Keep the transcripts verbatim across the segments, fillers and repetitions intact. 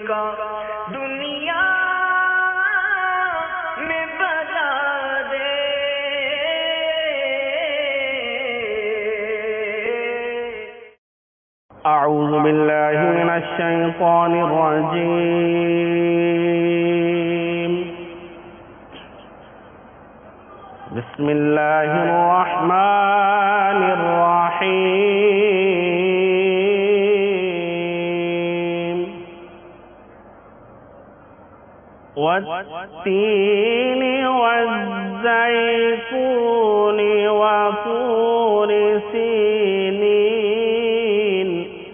کا دنیا میں بتا دے. اعوذ باللہ من الشیطان الرجیم. بسم اللہ الرحمن الرحیم. والتین والزیتون وطور سینین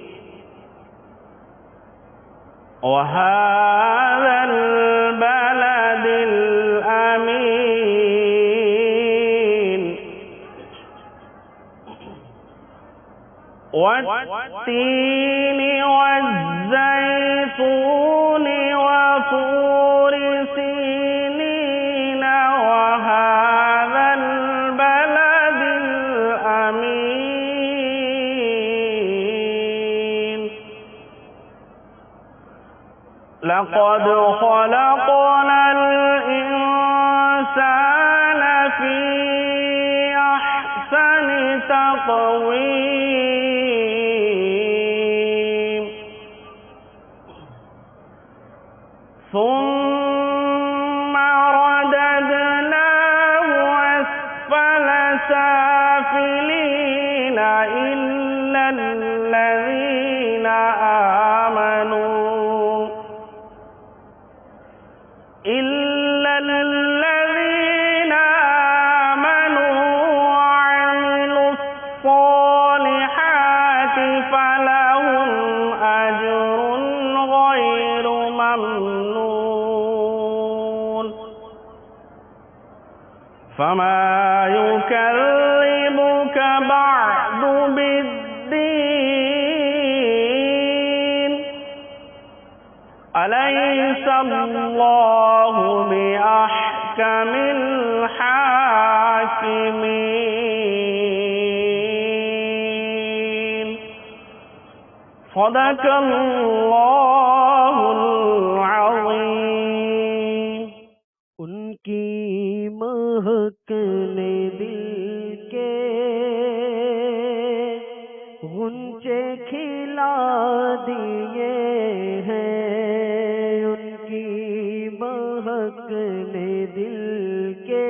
وهذا البلد الأمين. والتين والزيتون وطور سينين وهذا البلد الأمين. لقد خلقنا الإنسان في أحسن تقويم ثم رددناه أسفل سافلين إلا الذين آمنوا إلا الذين آمنوا وعملوا الصالحات فلهم أجر غير ممنون. فما يكذبك بعد بالدين. أليس الله بأحكم الحاكمين. صدق اللہ العظیم. ان کی مہکنے دل کے غنچے کھلا دیے ہیں. ان کی مہکنے دل کے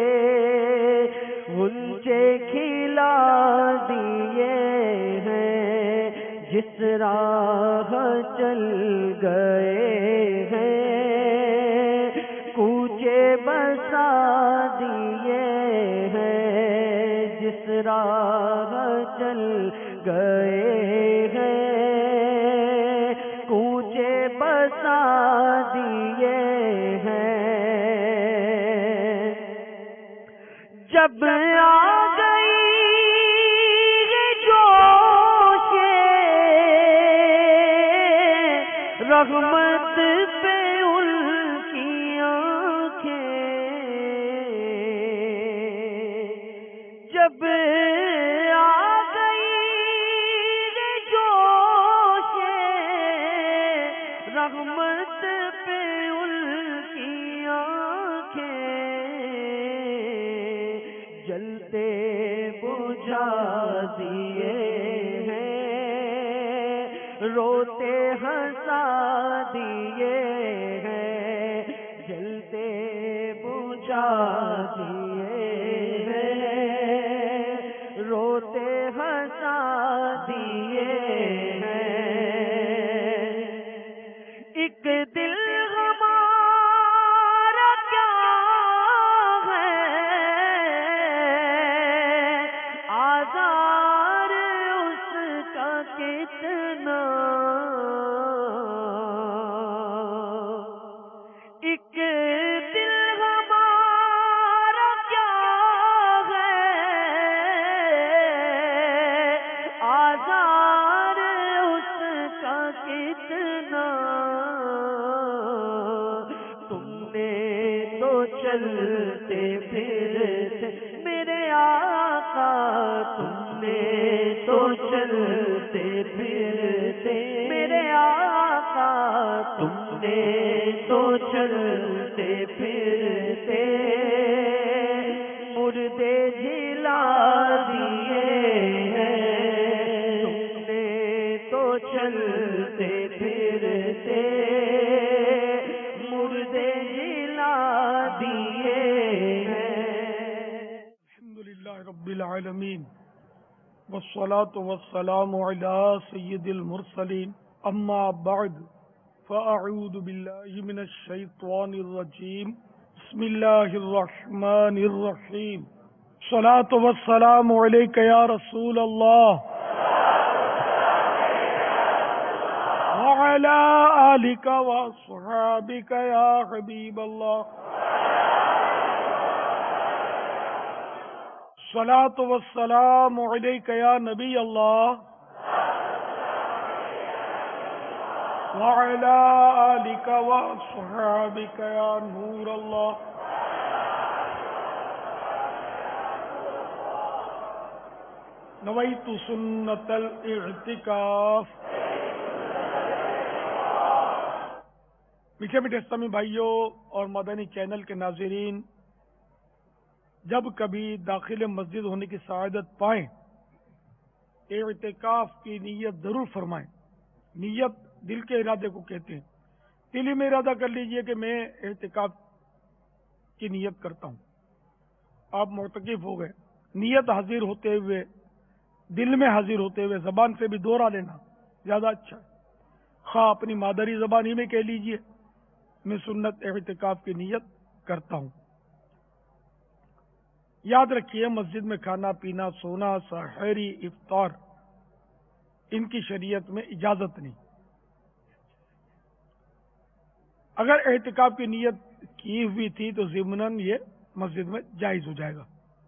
غنچے کھلا دیے ہیں. جس راہ چل گئے ہیں کوچے بسا دیے ہیں. جس راہ چل گئے ہیں کوچے بسا دیے ہیں. جب آ گئی رحمت پہ ان کی آنکھیں. جب آ گئی جوش رحمت پہ ان کی آنکھیں جلتے بجھا دیے ہیں روتے ہنسا دیے ہیں. جلتے بجھا دیے ہیں روتے ہنسا دیے ہیں. ایک دل ہمارا کیا ہے آزار اس کا کتنا. ایک دل ہمارا کیا ہے آزار اس کا کتنا. تم نے تو چلتے پھرتے میرے آقا تم نے تو چلتے پھرتے میرے آقا تم نے تو چلتے پھرتے مردے جلا دیے ہیں، تم نے تو چلتے پھرتے مردے جلا دیے ہیں۔ الحمدللہ رب العالمین والصلاة والسلام على سید المرسلین، اما بعد فاعوذ باللہ من الشیطان الرجیم، بسم اللہ الرحمن الرحیم، الصلاة والسلام علیک یا رسول اللہ وعلى آلک واصحابک یا حبیب اللہ، الصلاة والسلام علیک یا نبی اللہ وعلى آلک واصحابک یا نور اللہ۔ نویت سنت الاعتکاف۔ میٹھے میٹھے اسلامی بھائیوں اور مدنی چینل کے ناظرین، جب کبھی داخل مسجد ہونے کی سعادت پائیں، اعتکاف کی نیت ضرور فرمائیں۔ نیت دل کے ارادے کو کہتے ہیں۔ دل میں ارادہ کر لیجئے کہ میں اعتکاف کی نیت کرتا ہوں، آپ معتکف ہو گئے۔ نیت حاضر ہوتے ہوئے، دل میں حاضر ہوتے ہوئے زبان سے بھی دوہرا لینا زیادہ اچھا ہے۔ خواہ اپنی مادری زبان ہی میں کہہ لیجئے میں سنت اعتکاف کی نیت کرتا ہوں۔ یاد رکھیے، مسجد میں کھانا پینا، سونا، سحری، افطار، ان کی شریعت میں اجازت نہیں۔ اگر اعتکاف کی نیت کی ہوئی تھی تو ضمناً یہ مسجد میں جائز ہو جائے گا۔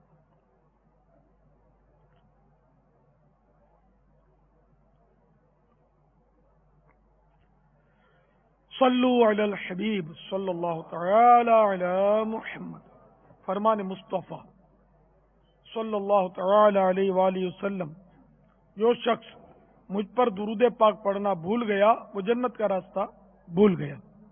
صلو علی الحبیب صلی اللہ تعالی علی محمد۔ فرمان مصطفیٰ صلی اللہ تعالی علیہ وآلہ وسلم، جو شخص مجھ پر درود پاک پڑھنا بھول گیا وہ جنت کا راستہ بھول گیا۔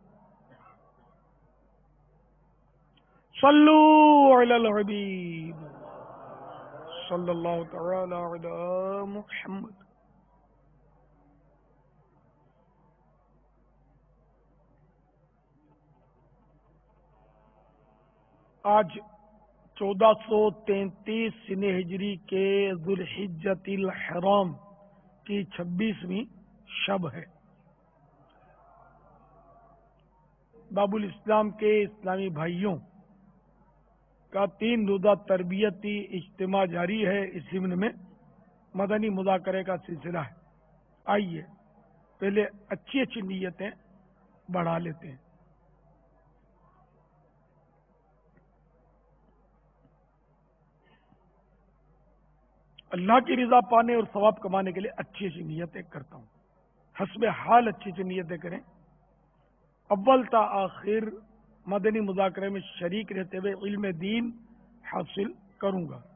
صلو علی الحبیب صلی اللہ تعالی علی محمد۔ آج چودہ سو تینتیس سن ہجری کے ذوالحجۃ الحرام کی چھبیسویں شب ہے۔ باب الاسلام کے اسلامی بھائیوں کا تین روزہ تربیتی اجتماع جاری ہے۔ اس ضمن میں مدنی مذاکرے کا سلسلہ ہے۔ آئیے پہلے اچھی اچھی نیتیں بڑھا لیتے ہیں۔ اللہ کی رضا پانے اور ثواب کمانے کے لیے اچھی اچھی نیتیں کرتا ہوں۔ حسب حال اچھی اچھی نیتیں کریں۔ اول تا آخر مدنی مذاکرے میں شریک رہتے ہوئے علم دین حاصل کروں گا۔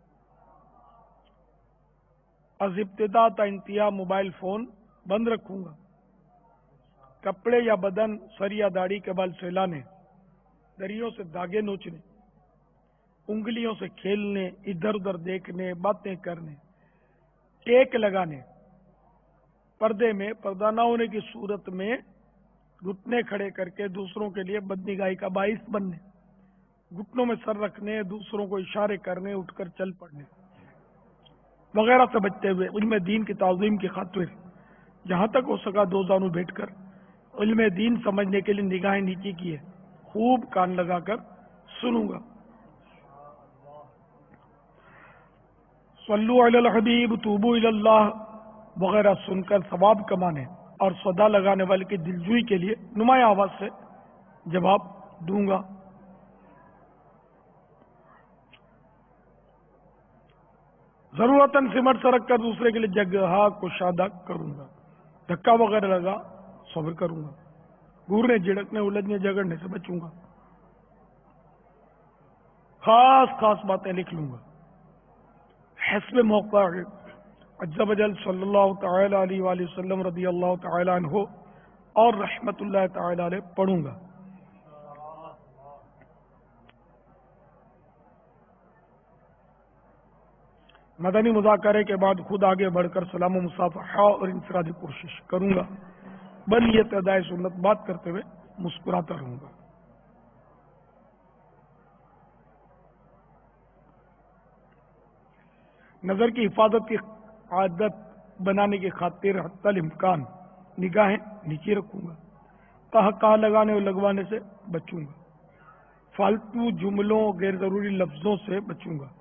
از ابتدا تا انتہا موبائل فون بند رکھوں گا۔ کپڑے یا بدن، سر یا داڑھی کے بال سہلانے، دریوں سے داغے نوچنے، انگلیوں سے کھیلنے، ادھر ادھر دیکھنے، باتیں کرنے، ٹیک لگانے، پردے میں پردہ نہ ہونے کی صورت میں گھٹنے کھڑے کر کے دوسروں کے لیے بدنگاہی کا باعث بننے، گھٹنوں میں سر رکھنے، دوسروں کو اشارے کرنے، اٹھ کر چل پڑنے وغیرہ سے بچتے ہوئے علم دین کی تعظیم کی خاطر جہاں تک ہو سکا دو زانو بیٹھ کر علم دین سمجھنے کے لیے نگاہیں نیچی کی ہے، خوب کان لگا کر سنوں گا۔ صلو علی الحبیب، توبو الی اللہ وغیرہ سن کر ثواب کمانے اور صدا لگانے والے کی دلجوئی کے لیے نمایاں آواز سے جواب دوں گا۔ ضرورتاً سمٹ سرک کر دوسرے کے لیے جگہ کشادہ کروں گا۔ دھکا وغیرہ لگا صبر کروں گا۔ گورنے جھڑکنے الجھنے جگڑنے سے بچوں گا۔ خاص خاص باتیں لکھ لوں گا۔ حسب موقع عز و جل صلی اللہ تعالی علیہ وآلہ وسلم رضی اللہ تعالی عنہ اور رحمت اللہ تعالی علیہ پڑھوں گا. مدنی مذاکرے کے بعد خود آگے بڑھ کر سلام و مصافحہ اور انفرادی کوشش کروں گا. بنیت ادائے سنت بات کرتے ہوئے مسکراتا رہوں گا. نظر کی حفاظت کی عادت بنانے کی خاطر حتی الامکان نگاہیں نیچے رکھوں گا. کہا کہا لگانے اور لگوانے سے بچوں گا. فالتو جملوں غیر ضروری لفظوں سے بچوں گا.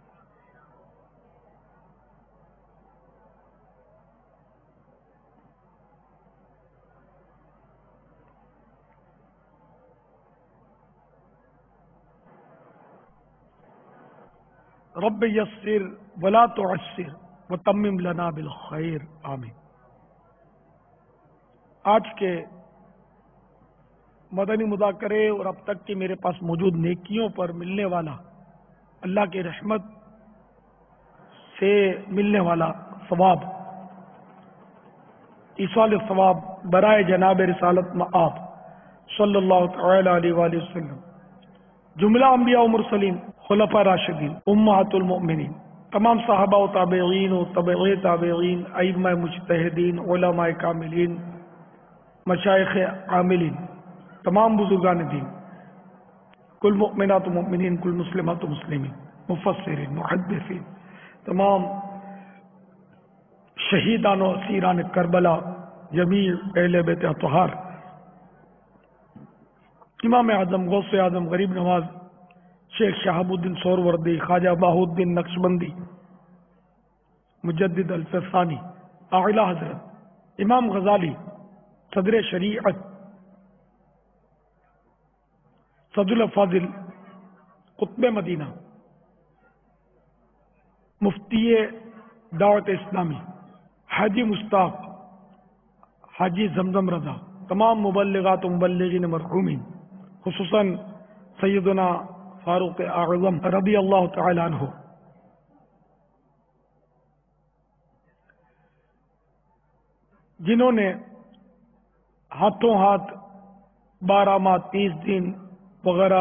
رب یسر ولا تعسر وتمم لنا بالخیر آمین. آج کے مدنی مذاکرے اور اب تک کے میرے پاس موجود نیکیوں پر ملنے والا اللہ کی رحمت سے ملنے والا ثواب، ایصال ثواب برائے جناب رسالت مآب صلی اللہ تعالی علیہ وآلہ وسلم، جملہ انبیاء و مرسلین، خلفاء راشدین، امہات المؤمنین، تمام صحابہ و تابعین و تبع تابعین، ائمہ مجتہدین، علماء کاملین، مشائخ عاملین، تمام بزرگان دین، کل مؤمنات و مؤمنین، کل مسلمات و مسلمین، مفسرین، محدثین، تمام شہیدان و اسیران کربلا، جمیع اہل بیت اطہار، امام اعظم، غوث اعظم، غریب نواز، شیخ شہاب الدین سہروردی، خواجہ بہاؤالدین نقشبندی، مجدد الفسانی، اعلی حضرت امام غزالی، صدر شریعت، صدر الفاضل، قطب مدینہ، مفتی دعوت اسلامی، حاجی مشتاق، حاجی زمزم رضا، تمام مبلغات و مبلغین مرحومین، خصوصاً سیدنا فاروق اعظم رضی اللہ تعالی عنہ، جنہوں نے ہاتھوں ہاتھ بارہ ماہ تیس دن وغیرہ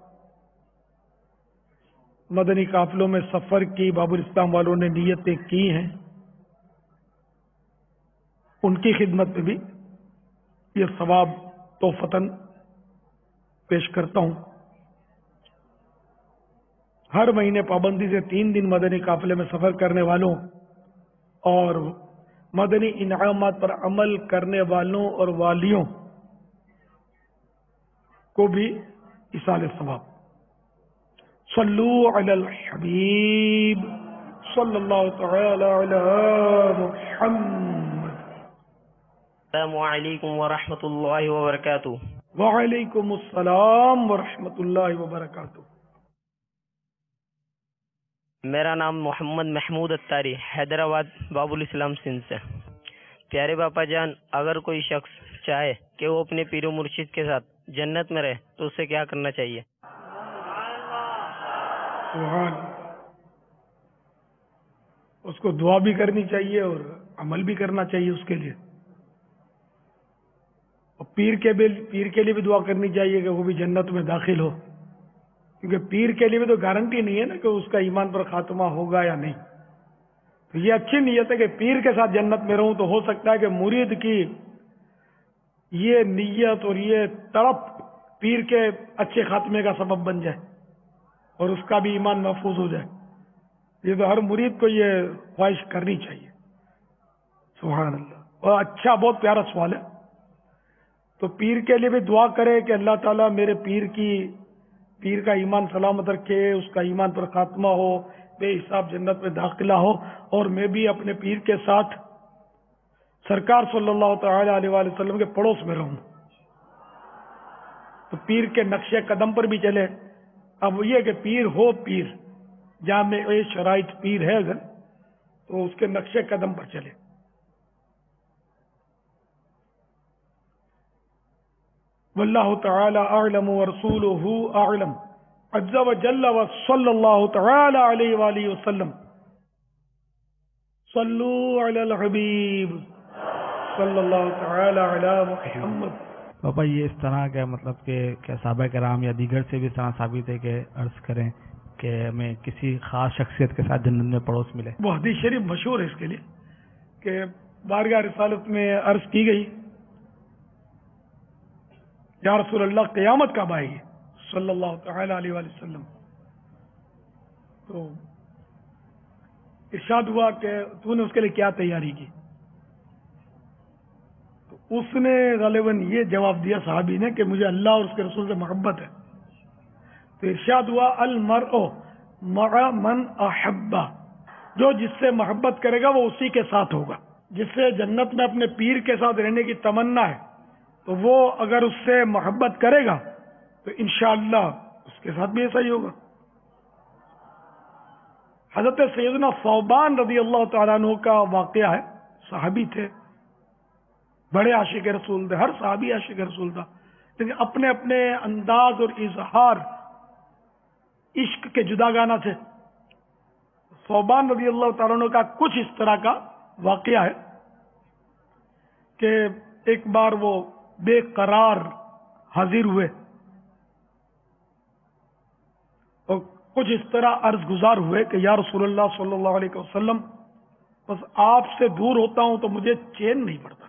مدنی قافلوں میں سفر کی باب الاسلام والوں نے نیتیں کی ہیں، ان کی خدمت میں بھی یہ ثواب تحفتاً پیش کرتا ہوں. ہر مہینے پابندی سے تین دن مدنی قافلے میں سفر کرنے والوں اور مدنی انعامات پر عمل کرنے والوں اور والیوں کو بھی ایصال ثواب. صلو علی الحبیب صلی اللہ تعالی علی محمد. السلام علیکم ورحمۃ اللہ وبرکاتہ. وعلیکم السلام ورحمۃ اللہ وبرکاتہ. میرا نام محمد محمود اتاری، حیدرآباد باب الاسلام سندھ سے. پیارے باپا جان، اگر کوئی شخص چاہے کہ وہ اپنے پیر و مرشد کے ساتھ جنت میں رہے تو اسے کیا کرنا چاہیے؟ سبحان. اس کو دعا بھی کرنی چاہیے اور عمل بھی کرنا چاہیے اس کے لیے. اور پیر کے بھی پیر کے لیے بھی دعا کرنی چاہیے کہ وہ بھی جنت میں داخل ہو، کیونکہ پیر کے لیے بھی تو گارنٹی نہیں ہے نا کہ اس کا ایمان پر خاتمہ ہوگا یا نہیں. تو یہ اچھی نیت ہے کہ پیر کے ساتھ جنت میں رہوں، تو ہو سکتا ہے کہ مرید کی یہ نیت اور یہ تڑپ پیر کے اچھے خاتمے کا سبب بن جائے اور اس کا بھی ایمان محفوظ ہو جائے. یہ تو ہر مرید کو یہ خواہش کرنی چاہیے. سبحان اللہ. اور اچھا، بہت پیارا سوال ہے. تو پیر کے لیے بھی دعا کرے کہ اللہ تعالیٰ میرے پیر کی پیر کا ایمان سلامت رکھے، اس کا ایمان پر خاتمہ ہو، بے حساب جنت میں داخلہ ہو، اور میں بھی اپنے پیر کے ساتھ سرکار صلی اللہ تعالی علیہ وآلہ وسلم کے پڑوس میں رہوں. تو پیر کے نقش قدم پر بھی چلے. اب یہ کہ پیر ہو پیر جامع شرائط پیر ہے اگر، تو اس کے نقش قدم پر چلے. واللہ تعالی اعلم ورسولہ اعلم عز وجل وصلی اللہ تعالی علیہ وآلہ وسلم. صلو علی الحبیب صلی اللہ تعالی علی محمد. پاپا یہ اس طرح کا مطلب کہ کیا صحابہ کرام یا دیگر سے بھی اس طرح ثابت ہے کہ عرض کریں کہ ہمیں کسی خاص شخصیت کے ساتھ جنت میں پڑوس ملے؟ وہ حدیث شریف مشہور ہے اس کے لیے کہ بارگاہ رسالت میں عرض کی گئی یا رسول اللہ قیامت کب آئے گی صلی اللہ تعالی علیہ وآلہ وسلم. تو ارشاد ہوا کہ تو نے اس کے لیے کیا تیاری کی؟ تو اس نے غالباً یہ جواب دیا صحابی نے کہ مجھے اللہ اور اس کے رسول سے محبت ہے. تو ارشاد ہوا المرء مع من احبہ، جو جس سے محبت کرے گا وہ اسی کے ساتھ ہوگا. جس سے جنت میں اپنے پیر کے ساتھ رہنے کی تمنا ہے تو وہ اگر اس سے محبت کرے گا تو انشاءاللہ اس کے ساتھ بھی ایسا ہی ہوگا. حضرت سیدنا ثوبان رضی اللہ تعالیٰ عنہ کا واقعہ ہے. صحابی تھے، بڑے عاشق رسول تھے، ہر صحابی عاشق رسول تھا، لیکن اپنے اپنے انداز اور اظہار عشق کے جداگانہ تھے. ثوبان رضی اللہ تعالیٰ عنہ کا کچھ اس طرح کا واقعہ ہے کہ ایک بار وہ بے قرار حاضر ہوئے اور کچھ اس طرح عرض گزار ہوئے کہ یا رسول اللہ صلی اللہ علیہ وسلم بس آپ سے دور ہوتا ہوں تو مجھے چین نہیں پڑتا.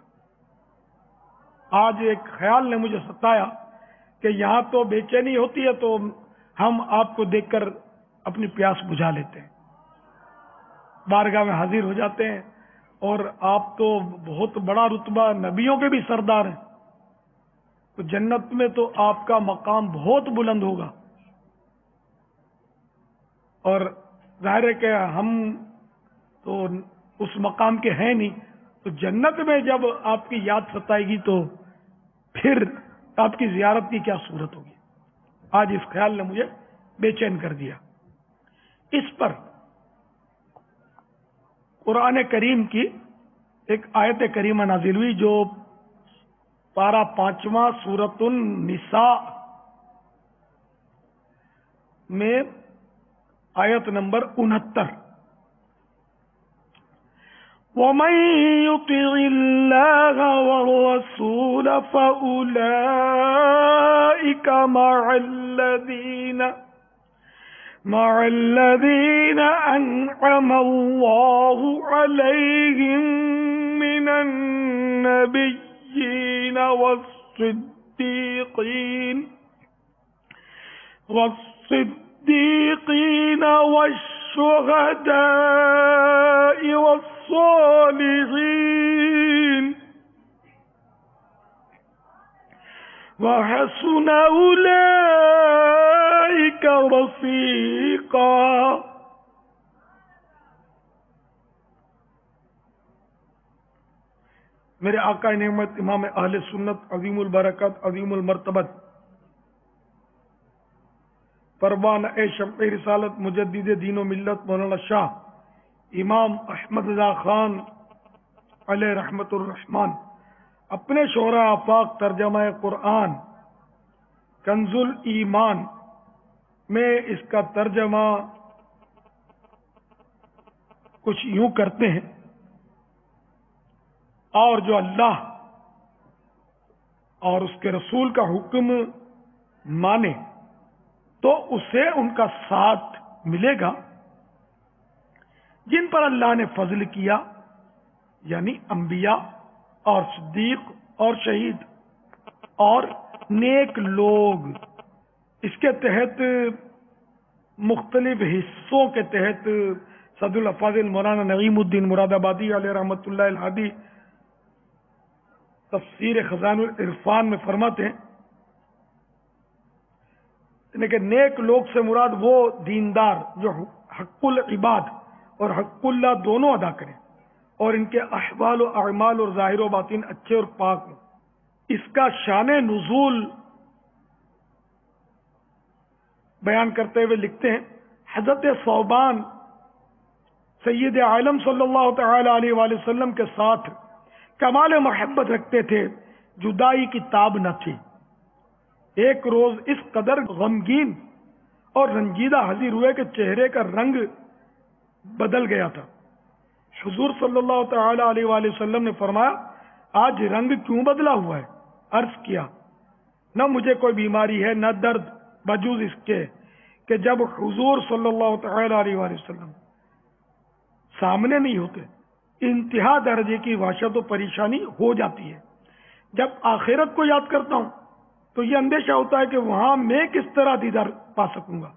آج ایک خیال نے مجھے ستایا کہ یہاں تو بے چینی ہوتی ہے تو ہم آپ کو دیکھ کر اپنی پیاس بجھا لیتے ہیں، بارگاہ میں حاضر ہو جاتے ہیں، اور آپ تو بہت بڑا رتبہ نبیوں کے بھی سردار ہیں، تو جنت میں تو آپ کا مقام بہت بلند ہوگا. اور ظاہر ہے کہ ہم تو اس مقام کے ہیں نہیں، تو جنت میں جب آپ کی یاد ستائے گی تو پھر آپ کی زیارت کی کیا صورت ہوگی. آج اس خیال نے مجھے بے چین کر دیا. اس پر قرآن کریم کی ایک آیت کریمہ نازل ہوئی جو پارہ پانچواں سورۃ النساء میں آیت نمبر انہتر، وَمَن يُطِعِ اللَّهَ وَالرَّسُولَ فَأُولَئِكَ مَعَ الَّذِينَ مع الذين أنعم الله عليهم من النبيين والصديقين والصديقين والشهداء والصالحين وحسن أولئك رفيقا. میرے آقا نعمت امام اہل سنت عظیم البرکت عظیم المرتبت پروانہ شمع رسالت مجدد دین و ملت مولانا شاہ امام احمد رضا خان علیہ رحمت الرحمان اپنے شعراء آفاق ترجمہ قرآن کنز الایمان میں اس کا ترجمہ کچھ یوں کرتے ہیں، اور جو اللہ اور اس کے رسول کا حکم مانے تو اسے ان کا ساتھ ملے گا. جن پر اللہ نے فضل کیا یعنی انبیاء اور صدیق اور شہید اور نیک لوگ. اس کے تحت مختلف حصوں کے تحت صد الافاضل مولانا نعیم الدین مراد آبادی علیہ رحمۃ اللہ الہادی تفسیر خزان العرفان میں فرماتے ہیں کہ نیک لوگ سے مراد وہ دیندار جو حق العباد اور حق اللہ دونوں ادا کریں اور ان کے احوال و اعمال اور ظاہر و باطن اچھے اور پاک ہوں. اس کا شان نزول بیان کرتے ہوئے لکھتے ہیں حضرت ثوبان سید عالم صلی اللہ تعالی علیہ وآلہ وسلم کے ساتھ کمال محبت رکھتے تھے، جدائی کی تاب نہ تھی. ایک روز اس قدر غمگین اور رنجیدہ حاضر ہوئے کہ چہرے کا رنگ بدل گیا تھا. حضور صلی اللہ تعالی علیہ وآلہ وسلم نے فرمایا آج رنگ کیوں بدلا ہوا ہے؟ عرض کیا نہ مجھے کوئی بیماری ہے نہ درد، بجوز اس کے کہ جب حضور صلی اللہ تعالی علیہ وآلہ وسلم سامنے نہیں ہوتے انتہا درجے کی وحشت و پریشانی ہو جاتی ہے۔ جب آخرت کو یاد کرتا ہوں تو یہ اندیشہ ہوتا ہے کہ وہاں میں کس طرح دیدار پا سکوں گا۔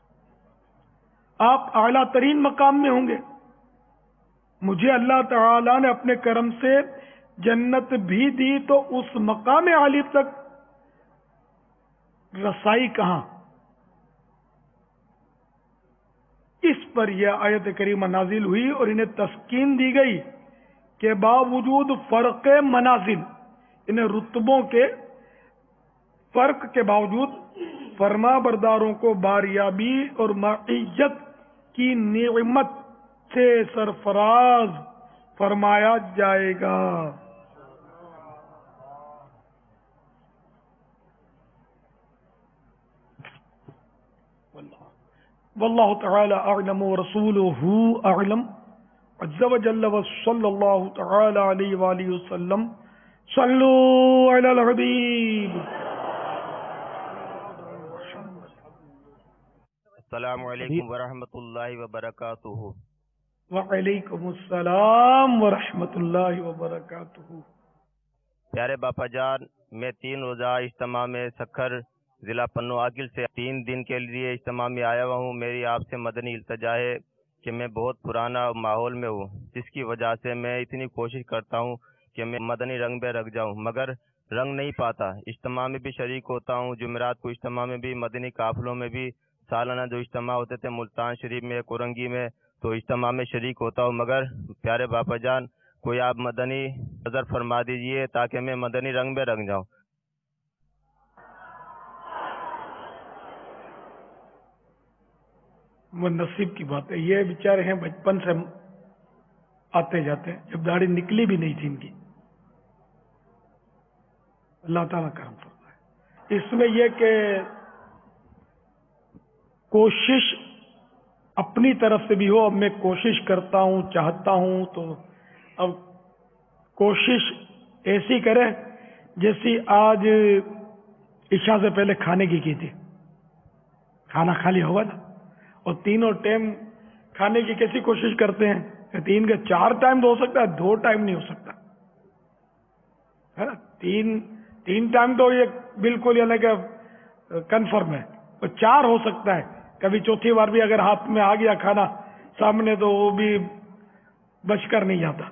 آپ اعلیٰ ترین مقام میں ہوں گے، مجھے اللہ تعالی نے اپنے کرم سے جنت بھی دی تو اس مقام عالی تک رسائی کہاں؟ اس پر یہ آیت کریمہ نازل ہوئی اور انہیں تسکین دی گئی کہ باوجود فرق منازل، انہیں رتبوں کے فرق کے باوجود فرما برداروں کو باریابی اور معیت کی نعمت سے سرفراز فرمایا جائے گا۔ واللہ تعالی اعلم ورسولہ اعلم عز وجل وصلی اللہ تعالی علیہ وآلہ وسلم۔ صلو علی الحبیب۔ السلام علیکم ورحمۃ اللہ وبرکاتہ۔ وعلیکم السلام ورحمۃ اللہ وبرکاتہ۔ پیارے باپا جان، میں تین روزہ اجتماع میں سکھر ضلع پنو عاقل سے تین دن کے لیے اجتماع میں آیا ہوا ہوں۔ میری آپ سے مدنی التجا ہے کہ میں بہت پرانا ماحول میں ہوں، جس کی وجہ سے میں اتنی کوشش کرتا ہوں کہ میں مدنی رنگ میں رکھ جاؤں، مگر رنگ نہیں پاتا۔ اجتماع میں بھی شریک ہوتا ہوں، جمعرات کو اجتماع میں بھی، مدنی قافلوں میں بھی، سالانہ جو اجتماع ہوتے تھے ملتان شریف میں، کورنگی میں، تو اجتماع میں شریک ہوتا ہوں، مگر پیارے باپا جان کوئی آپ مدنی نظر فرما دیجئے تاکہ میں مدنی رنگ میں رنگ جاؤں۔ وہ نصیب کی بات ہے، یہ بیچارے ہیں بچپن سے آتے جاتے ہیں، جب داڑھی نکلی بھی نہیں تھی ان کی۔ اللہ تعالیٰ کرم فرمائے۔ اس میں یہ کہ کوشش اپنی طرف سے بھی ہو، اب میں کوشش کرتا ہوں، چاہتا ہوں، تو اب کوشش ایسی کرے جیسی آج عشاء سے پہلے کھانے کی کی تھی۔ کھانا کھا لیا ہوگا نا، اور تینوں ٹائم کھانے کی کیسی کوشش کرتے ہیں کہ تین کے چار ٹائم تو ہو سکتا ہے، دو ٹائم نہیں ہو سکتا ہے نا۔ تین تین ٹائم تو یہ بالکل یعنی کہ کنفرم ہے، اور چار ہو سکتا ہے، کبھی چوتھی بار بھی اگر ہاتھ میں آ گیا کھانا سامنے تو وہ بھی بچ کر نہیں جاتا۔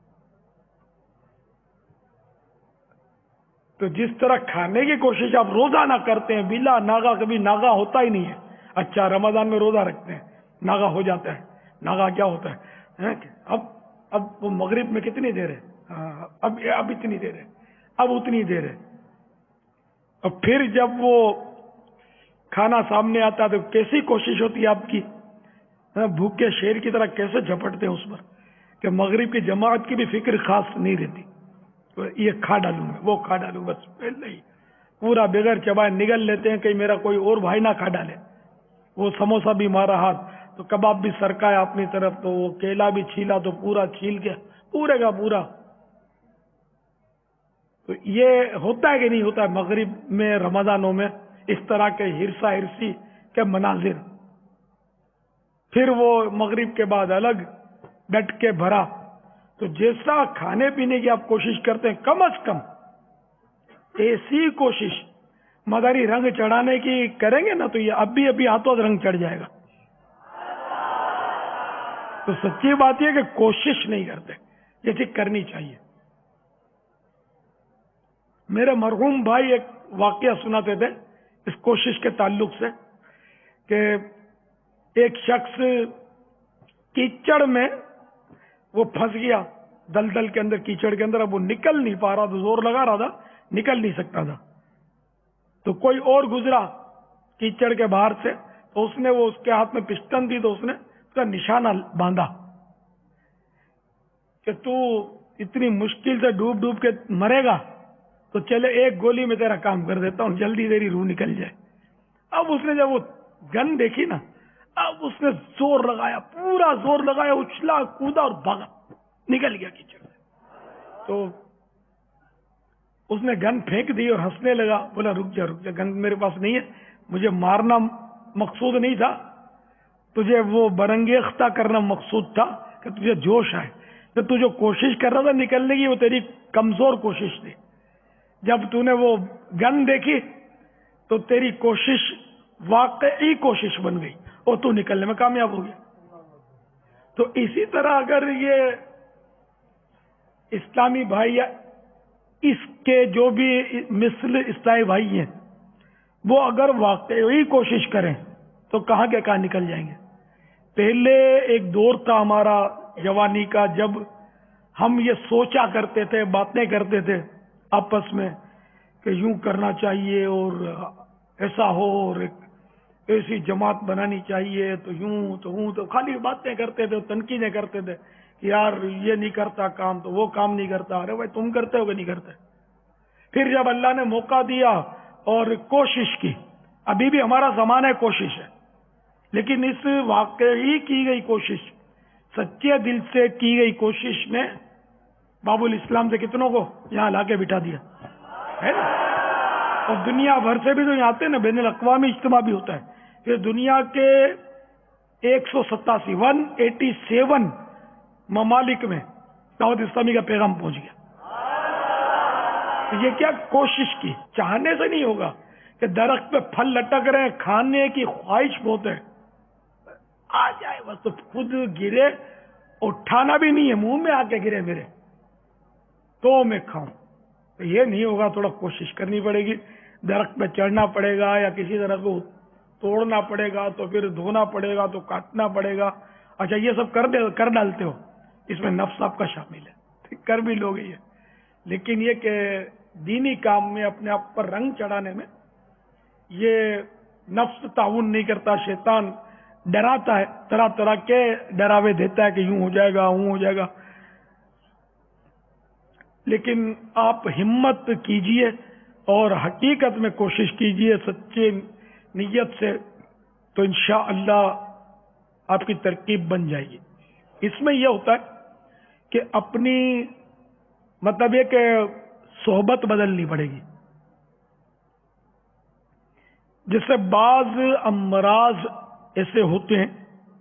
تو جس طرح کھانے کی کوشش آپ روزانہ کرتے ہیں بلا ناغا، کبھی ناغا ہوتا ہی نہیں ہے۔ اچھا رمضان میں روزہ رکھتے ہیں، ناغا ہو جاتا ہے۔ ناغا کیا ہوتا ہے؟ اب اب وہ مغرب میں کتنی دیر ہے؟ ہاں اب اب اتنی دیر ہے، اب اتنی دیر ہے۔ اور پھر جب وہ کھانا سامنے آتا ہے تو کیسی کوشش ہوتی ہے آپ کی، بھوکے شیر کی طرح کیسے جھپٹتے ہیں اس پر کہ مغرب کی جماعت کی بھی فکر خاص نہیں رہتی۔ یہ کھا ڈالوں میں، وہ کھا ڈالوں، بس پہلے ہی پورا بغیر چبائے نگل لیتے ہیں کہ میرا کوئی اور بھائی نہ کھا ڈالے۔ وہ سموسا بھی مارا ہاتھ تو کباب بھی سرکایا اپنی طرف، تو وہ کیلا بھی چھیلا تو پورا چھیل کے پورے کا پورا۔ تو یہ ہوتا ہے کہ نہیں ہوتا ہے مغرب میں رمضانوں میں اس طرح کے ہرسا ہرسی کے مناظر؟ پھر وہ مغرب کے بعد الگ ڈٹ کے بھرا۔ تو جیسا کھانے پینے کی آپ کوشش کرتے ہیں، کم از کم ایسی کوشش مداری رنگ چڑھانے کی کریں گے نا تو یہ اب بھی ابھی ہاتھوں رنگ چڑھ جائے گا۔ تو سچی بات یہ کہ کوشش نہیں کرتے جیسے کرنی چاہیے۔ میرے مرحوم بھائی ایک واقعہ سناتے تھے اس کوشش کے تعلق سے کہ ایک شخص کیچڑ میں وہ پھنس گیا، دلدل کے اندر، کیچڑ کے اندر، اب وہ نکل نہیں پا رہا تھا، زور لگا رہا تھا نکل نہیں سکتا تھا۔ تو کوئی اور گزرا کیچڑ کے باہر سے، تو اس نے وہ اس کے ہاتھ میں پسٹن تھی تو اس نے اس کا نشانہ باندھا کہ تو اتنی مشکل سے ڈوب ڈوب کے مرے گا تو چلے ایک گولی میں تیرا کام کر دیتا ہوں، جلدی تیری روح نکل جائے۔ اب اس نے جب وہ گن دیکھی نا، اب اس نے زور لگایا، پورا زور لگایا، اچھلا کودا اور بھاگا، نکل گیا کیچڑ سے۔ تو اس نے گن پھینک دی اور ہنسنے لگا. بولا رک جا رک جا, گن میرے پاس نہیں ہے, مجھے مارنا مقصود نہیں تھا, تجھے وہ برنگیختہ کرنا مقصود تھا کہ تجھے جوش آئے. کہ تو جو کوشش کر رہا تھا نکلنے کی وہ تیری کمزور کوشش تھی. جب تو نے وہ گن دیکھی تو تیری کوشش واقعی کوشش بن گئی اور تو نکلنے میں کامیاب ہو گیا. تو اسی طرح اگر یہ اسلامی بھائی یا اس کے جو بھی مثل اسلامی بھائی ہیں وہ اگر واقعی کوشش کریں تو کہاں کے کہاں نکل جائیں گے. پہلے ایک دور تھا ہمارا جوانی کا جب ہم یہ سوچا کرتے تھے, باتیں کرتے تھے آپس میں کہ یوں کرنا چاہیے اور ایسا ہو اور ایک ایسی جماعت بنانی چاہیے تو یوں تو ہوں, تو خالی باتیں کرتے تھے, تنقیدیں کرتے تھے کہ یار یہ نہیں کرتا کام تو وہ کام نہیں کرتا. ارے بھائی تم کرتے ہو کہ نہیں کرتے؟ پھر جب اللہ نے موقع دیا اور کوشش کی, ابھی بھی ہمارا زمانہ کوشش ہے, لیکن اس واقعی کی گئی کوشش, سچے دل سے کی گئی کوشش نے باب الاسلام سے کتنوں کو یہاں لا کے بٹھا دیا ہے نا. اور دنیا بھر سے بھی تو یہاں آتے ہیں نا, بین الاقوامی اجتماع بھی ہوتا ہے. پھر دنیا کے ایک سو ستاسی ون ایٹی سیون ممالک میں دعوت اسلامی کا پیغام پہنچ گیا. یہ کیا کوشش کی, چاہنے سے نہیں ہوگا کہ درخت پہ پھل لٹک رہے ہیں, کھانے کی خواہش بہت ہے, آ جائے بس تو خود گرے, اٹھانا بھی نہیں ہے, منہ میں آ کے گرے میرے تو میں کھاؤں. تو یہ نہیں ہوگا, تھوڑا کوشش کرنی پڑے گی. درخت پہ چڑھنا پڑے گا یا کسی طرح کو توڑنا پڑے گا, تو پھر دھونا پڑے گا, تو کاٹنا پڑے گا. اچھا یہ سب کر دے کر ڈالتے ہو, اس میں نفس آپ کا شامل ہے, کر بھی لوگ یہ. لیکن یہ کہ دینی کام میں اپنے آپ پر رنگ چڑھانے میں یہ نفس تعاون نہیں کرتا. شیطان ڈراتا ہے, طرح طرح کے ڈراوے دیتا ہے کہ یوں ہو جائے گا, یوں ہو جائے گا. لیکن آپ ہمت کیجئے اور حقیقت میں کوشش کیجئے سچے نیت سے, تو انشاءاللہ آپ کی ترکیب بن جائے گی. اس میں یہ ہوتا ہے کہ اپنی مطلب یہ کہ صحبت بدلنی پڑے گی. جس سے بعض امراض ایسے ہوتے ہیں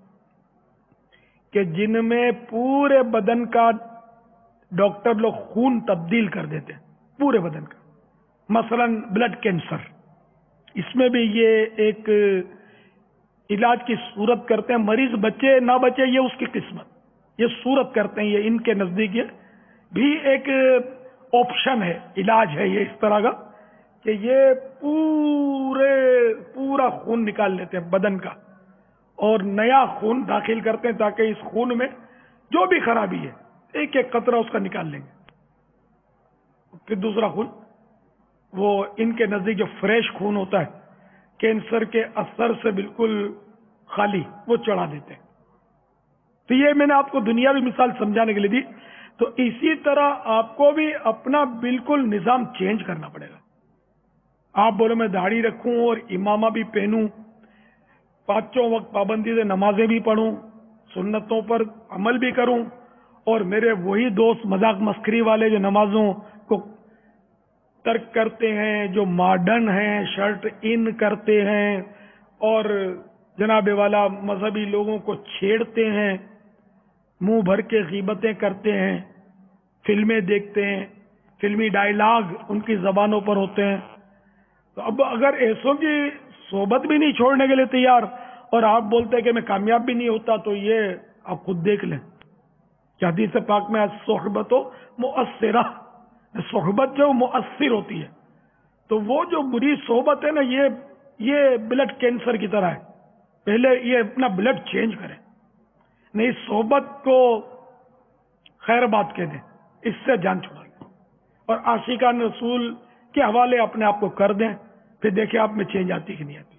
کہ جن میں پورے بدن کا ڈاکٹر لوگ خون تبدیل کر دیتے ہیں, پورے بدن کا. مثلا بلڈ کینسر, اس میں بھی یہ ایک علاج کی صورت کرتے ہیں. مریض بچے نہ بچے یہ اس کی قسمت, یہ صورت کرتے ہیں. یہ ان کے نزدیک یہ بھی ایک آپشن ہے, علاج ہے یہ اس طرح کا کہ یہ پورے پورا خون نکال لیتے ہیں بدن کا اور نیا خون داخل کرتے ہیں تاکہ اس خون میں جو بھی خرابی ہے ایک ایک قطرہ اس کا نکال لیں گے. پھر دوسرا خون وہ ان کے نزدیک جو فریش خون ہوتا ہے کینسر کے اثر سے بالکل خالی, وہ چڑھا دیتے ہیں. تو یہ میں نے آپ کو دنیاوی مثال سمجھانے کے لیے دی. تو اسی طرح آپ کو بھی اپنا بالکل نظام چینج کرنا پڑے گا. آپ بولو میں داڑھی رکھوں اور امامہ بھی پہنوں, پانچوں وقت پابندی سے نمازیں بھی پڑھوں, سنتوں پر عمل بھی کروں, اور میرے وہی دوست مذاق مسخری والے جو نمازوں کو ترک کرتے ہیں, جو ماڈرن ہیں, شرٹ ان کرتے ہیں اور جناب والا مذہبی لوگوں کو چھیڑتے ہیں, منہ بھر کے غیبتیں کرتے ہیں, فلمیں دیکھتے ہیں, فلمی ڈائلاگ ان کی زبانوں پر ہوتے ہیں. تو اب اگر ایسوں کی صحبت بھی نہیں چھوڑنے کے لیے تیار اور آپ بولتے ہیں کہ میں کامیاب بھی نہیں ہوتا, تو یہ آپ خود دیکھ لیں کہ حدیث پاک میں صحبت و مؤثرہ, صحبت جو مؤثر ہوتی ہے. تو وہ جو بری صحبت ہے نا, یہ یہ بلڈ کینسر کی طرح ہے. پہلے یہ اپنا بلڈ چینج کریں, نہیں صحبت کو خیر بات کہہ دیں, اس سے جان چھڑائیں, اور عاشقان رسول کے حوالے اپنے آپ کو کر دیں. پھر دیکھیں آپ میں چینج آتی کہ نہیں آتی.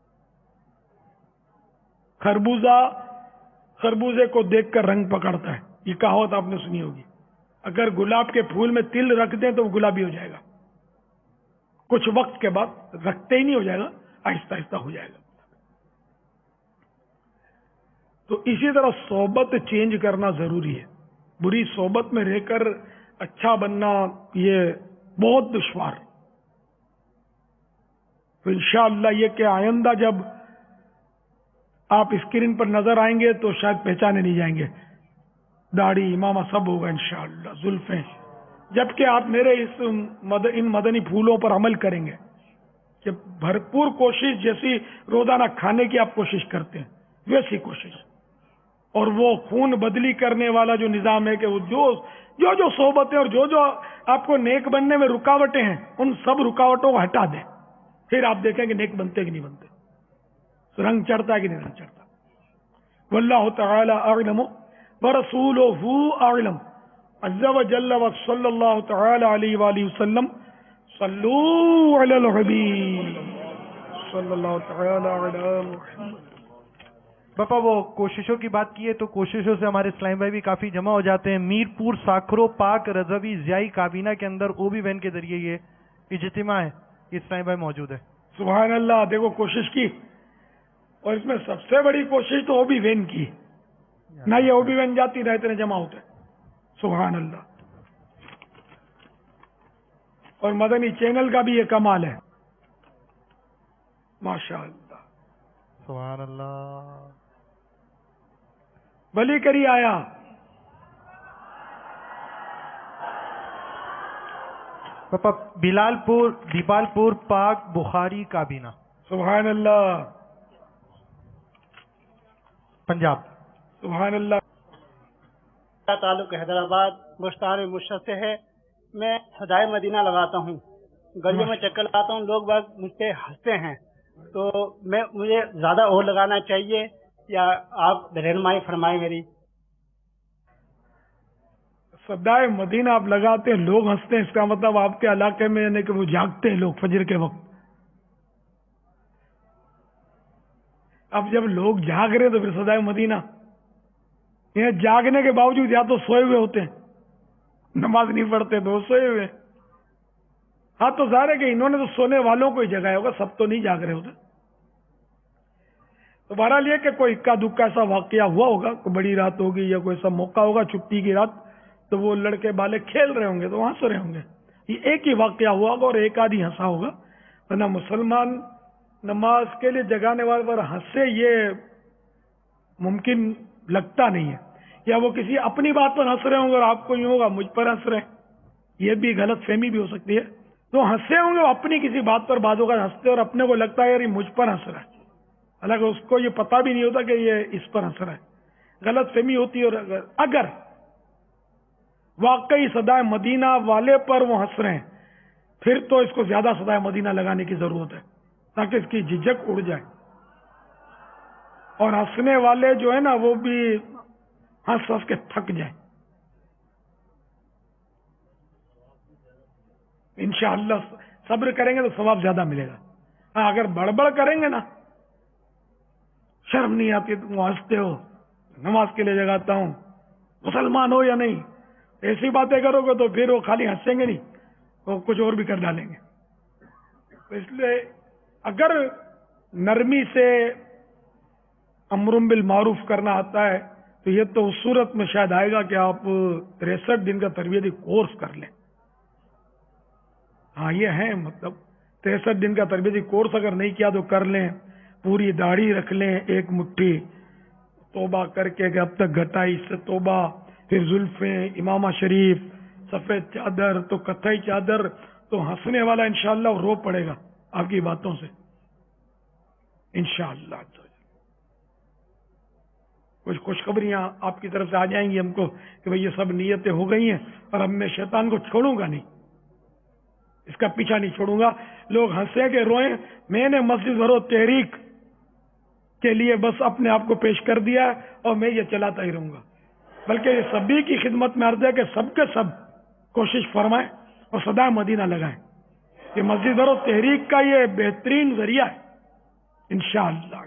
خربوزہ خربوزے کو دیکھ کر رنگ پکڑتا ہے, یہ کہاوت آپ نے سنی ہوگی. اگر گلاب کے پھول میں تل رکھ دیں تو وہ گلابی ہو جائے گا, کچھ وقت کے بعد رکھتے ہی نہیں ہو جائے گا, آہستہ آہستہ ہو جائے گا. تو اسی طرح صحبت چینج کرنا ضروری ہے. بری صحبت میں رہ کر اچھا بننا یہ بہت دشوار. تو انشاءاللہ یہ کہ آئندہ جب آپ اسکرین پر نظر آئیں گے تو شاید پہچانے نہیں جائیں گے. داڑھی امامہ سب ہوگا انشاءاللہ, زلفیں. جبکہ آپ میرے اس مد... ان مدنی پھولوں پر عمل کریں گے کہ بھرپور کوشش, جیسی روزانہ کھانے کی آپ کوشش کرتے ہیں ویسی کوشش, اور وہ خون بدلی کرنے والا جو نظام ہے کہ وہ جو جو جو صحبتیں اور جو جو آپ کو نیک بننے میں رکاوٹیں ہیں ان سب رکاوٹوں کو ہٹا دیں, پھر آپ دیکھیں کہ نیک بنتے کہ نہیں بنتے, رنگ چڑھتا ہے کہ نہیں رنگ چڑھتا. واللہ تعالی اعلم ورسولہ اعلم عز وجل وصلی اللہ تعالی علیہ وآلہ وسلم. صلو علی الحبیب صلی اللہ تعالی علی محمد. باپا وہ کوششوں کی بات کی ہے تو کوششوں سے ہمارے اسلام بھائی بھی کافی جمع ہو جاتے ہیں. میرپور ساکھرو پاک رضوی ضیائی کابینہ کے اندر او بی وین کے ذریعے یہ اجتماع ہے, اسلام بھائی موجود ہے. سبحان اللہ. دیکھو کوشش کی, اور اس میں سب سے بڑی کوشش تو او بی وین کی, نہ یہ او بی وین جاتی نہ اتنے جمع ہوتے. سبحان اللہ. اور مدنی چینل کا بھی یہ کمال ہے, ماشاء اللہ. سبحان اللہ. بلی کری آیا. پاپا بلال پور دیپال پور پاک بخاری کابینہ. سبحان اللہ. پنجاب. سبحان اللہ. تعلق حیدرآباد مشتاق مرشد سے ہے. میں ہدایت مدینہ لگاتا ہوں, گلیوں میں چکر لگاتا ہوں, لوگ باگ مجھ سے ہنستے ہیں, تو میں مجھے زیادہ اور لگانا چاہیے یا آپ رہنمائی فرمائیں میری؟ صدائے مدینہ آپ لگاتے ہیں, لوگ ہنستے ہیں, اس کا مطلب آپ کے علاقے میں یعنی کہ وہ جاگتے ہیں لوگ فجر کے وقت. اب جب لوگ جاگ رہے تو پھر صدائے مدینہ, یہ جاگنے کے باوجود یا تو سوئے ہوئے ہوتے ہیں, نماز نہیں پڑھتے تو سوئے ہوئے. ہاں تو ظاہر ہے کہ انہوں نے تو سونے والوں کو ہی جگایا ہوگا, سب تو نہیں جاگ رہے ہوتے. تو بہرحال یہ کہ کوئی اکا دکا ایسا واقعہ ہوا ہوگا, کوئی بڑی رات ہوگی یا کوئی ایسا موقع ہوگا چھٹی کی رات, تو وہ لڑکے بالے کھیل رہے ہوں گے تو ہنس رہے ہوں گے. یہ ایک ہی واقعہ ہوا ہوگا اور ایک آدھی ہنسا ہوگا, ورنہ مسلمان نماز کے لیے جگانے والے پر ہنسے یہ ممکن لگتا نہیں ہے. یا وہ کسی اپنی بات پر ہنس رہے ہوں گے اور آپ کو یوں ہوگا مجھ پر ہنس رہے ہیں, یہ بھی غلط فہمی بھی ہو سکتی ہے. تو ہنسے ہوں گے وہ اپنی کسی بات پر بعض اوقات ہنستے اور اپنے کو لگتا ہے یار یہ مجھ پر ہنس رہا ہے, حالانکہ اس کو یہ پتا بھی نہیں ہوتا کہ یہ اس پر ہنس رہا ہے. غلط فہمی ہوتی ہے. اور اگر, اگر واقعی صدائے مدینہ والے پر وہ ہنس رہے ہیں پھر تو اس کو زیادہ صدائے مدینہ لگانے کی ضرورت ہے تاکہ اس کی جھجک اڑ جائے, اور ہنسنے والے جو ہے نا وہ بھی ہنس ہنس کے تھک جائیں. انشاءاللہ صبر کریں گے تو ثواب زیادہ ملے گا. ہاں اگر بڑبڑ کریں گے نا, شرم نہیں آتی تم ہنستے ہو, نماز کے لیے جگاتا ہوں, مسلمان ہو یا نہیں, ایسی باتیں کرو گے تو پھر وہ خالی ہنسیں گے نہیں, وہ کچھ اور بھی کر ڈالیں گے. تو اس لیے اگر نرمی سے امر بالمعروف کرنا آتا ہے تو یہ تو اس صورت میں شاید آئے گا کہ آپ تریسٹھ دن کا تربیتی کورس کر لیں. ہاں یہ ہے مطلب تریسٹھ دن کا تربیتی کورس اگر نہیں کیا تو کر لیں, پوری داڑھی رکھ لیں, ایک مٹھی توبہ کر کے کہ اب تک گھٹائی سے توبہ, پھر زلفیں, امامہ شریف, سفید چادر تو کتھئی چادر, تو ہنسنے والا انشاءاللہ وہ رو پڑے گا آپ کی باتوں سے انشاءاللہ. کچھ خوشخبریاں آپ کی طرف سے آ جائیں گی ہم کو کہ بھئی یہ سب نیتیں ہو گئی ہیں اور اب میں شیطان کو چھوڑوں گا نہیں, اس کا پیچھا نہیں چھوڑوں گا. لوگ ہنسے کہ روئیں, میں نے مسجد بھرو تحریک کے لیے بس اپنے آپ کو پیش کر دیا اور میں یہ چلاتا ہی رہوں گا. بلکہ یہ سبھی کی خدمت میں عرض ہے کہ سب کے سب کوشش فرمائیں اور صدا مدینہ لگائیں. یہ مسجد بھرو تحریک کا یہ بہترین ذریعہ ہے, انشاءاللہ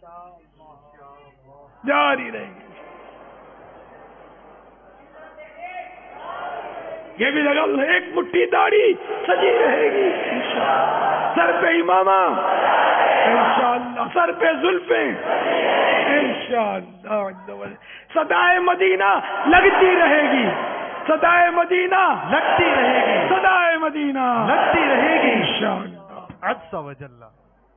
جاری رہے گی. یہ بھی لگا ایک مٹھی داڑھی سجی رہے گی انشاءاللہ, سر پہ امامہ انشاءاللہ, سر پہ زلفیں انشاءاللہ, صدائے مدینہ لگتی رہے گی. सदाए मदीना लगती रहेगी, सदाए मदीना लगती रहेगी इंशाअल्लाह। अज़्ज़ा व जल्ला।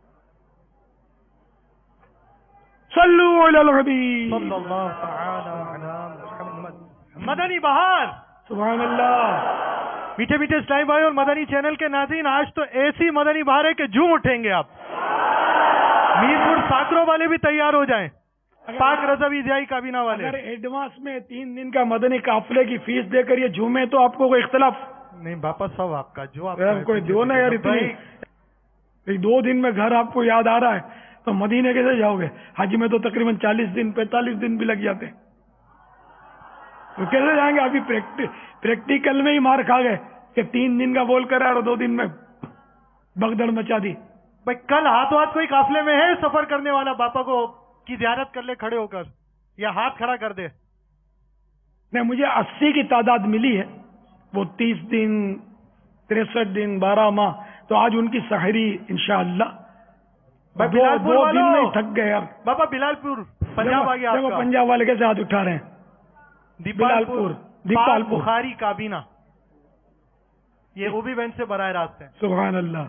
सल्लू अलल हबीब सल्लल्लाहु तआला अला मुहम्मद। मदनी बहार, सुभान अल्लाह। मीठे मीठे इस्लामी भाई और मदनी चैनल के नाज़रीन, आज तो ऐसी मदनी बहार है कि झूम उठेंगे आप। मीरपुर साकरों वाले भी तैयार हो जाएं, पाक रज़वी ज़ियाई काबीना वाले। अगर एडवांस में तीन दिन का मदनी काफिले की फीस देकर ये झूमे तो आपको कोई इख्तलाफ नहीं बापा, सब आपका जो आप कोई दो ना यार। इतनी दो दिन में घर आपको याद आ रहा है तो मदीने कैसे जाओगे? हज में तो तकरीबन चालीस दिन पैंतालीस दिन भी लग जाते हैं, तो कैसे जाएंगे? अभी प्रैक्टि, प्रैक्टिकल में ही मार खा गए कि तीन दिन का बोल कर और दो दिन में भगदड़ मचा दी। भाई कल हाथों हाथ कोई काफिले में है सफर करने वाला, बापा को की जियारत कर ले खड़े होकर, या हाथ खड़ा कर दे। नहीं, मुझे अस्सी की तादाद मिली है, वो तीस दिन तिरसठ दिन बारह माह, तो आज उनकी सहरी इंशाअल्लाह। भाई दो, बिलालपुर दो दिन वालों, में थक गए यार। बाबा बिलालपुर पंजाब आ गया देखो आपका। पंजाब वाले कैसे हाथ उठा रहे हैं। दीपालपुर, दीपालपुर बुखारी काबीना, ये ओबी बैंक से बराह रास्त है। सुभान अल्लाह।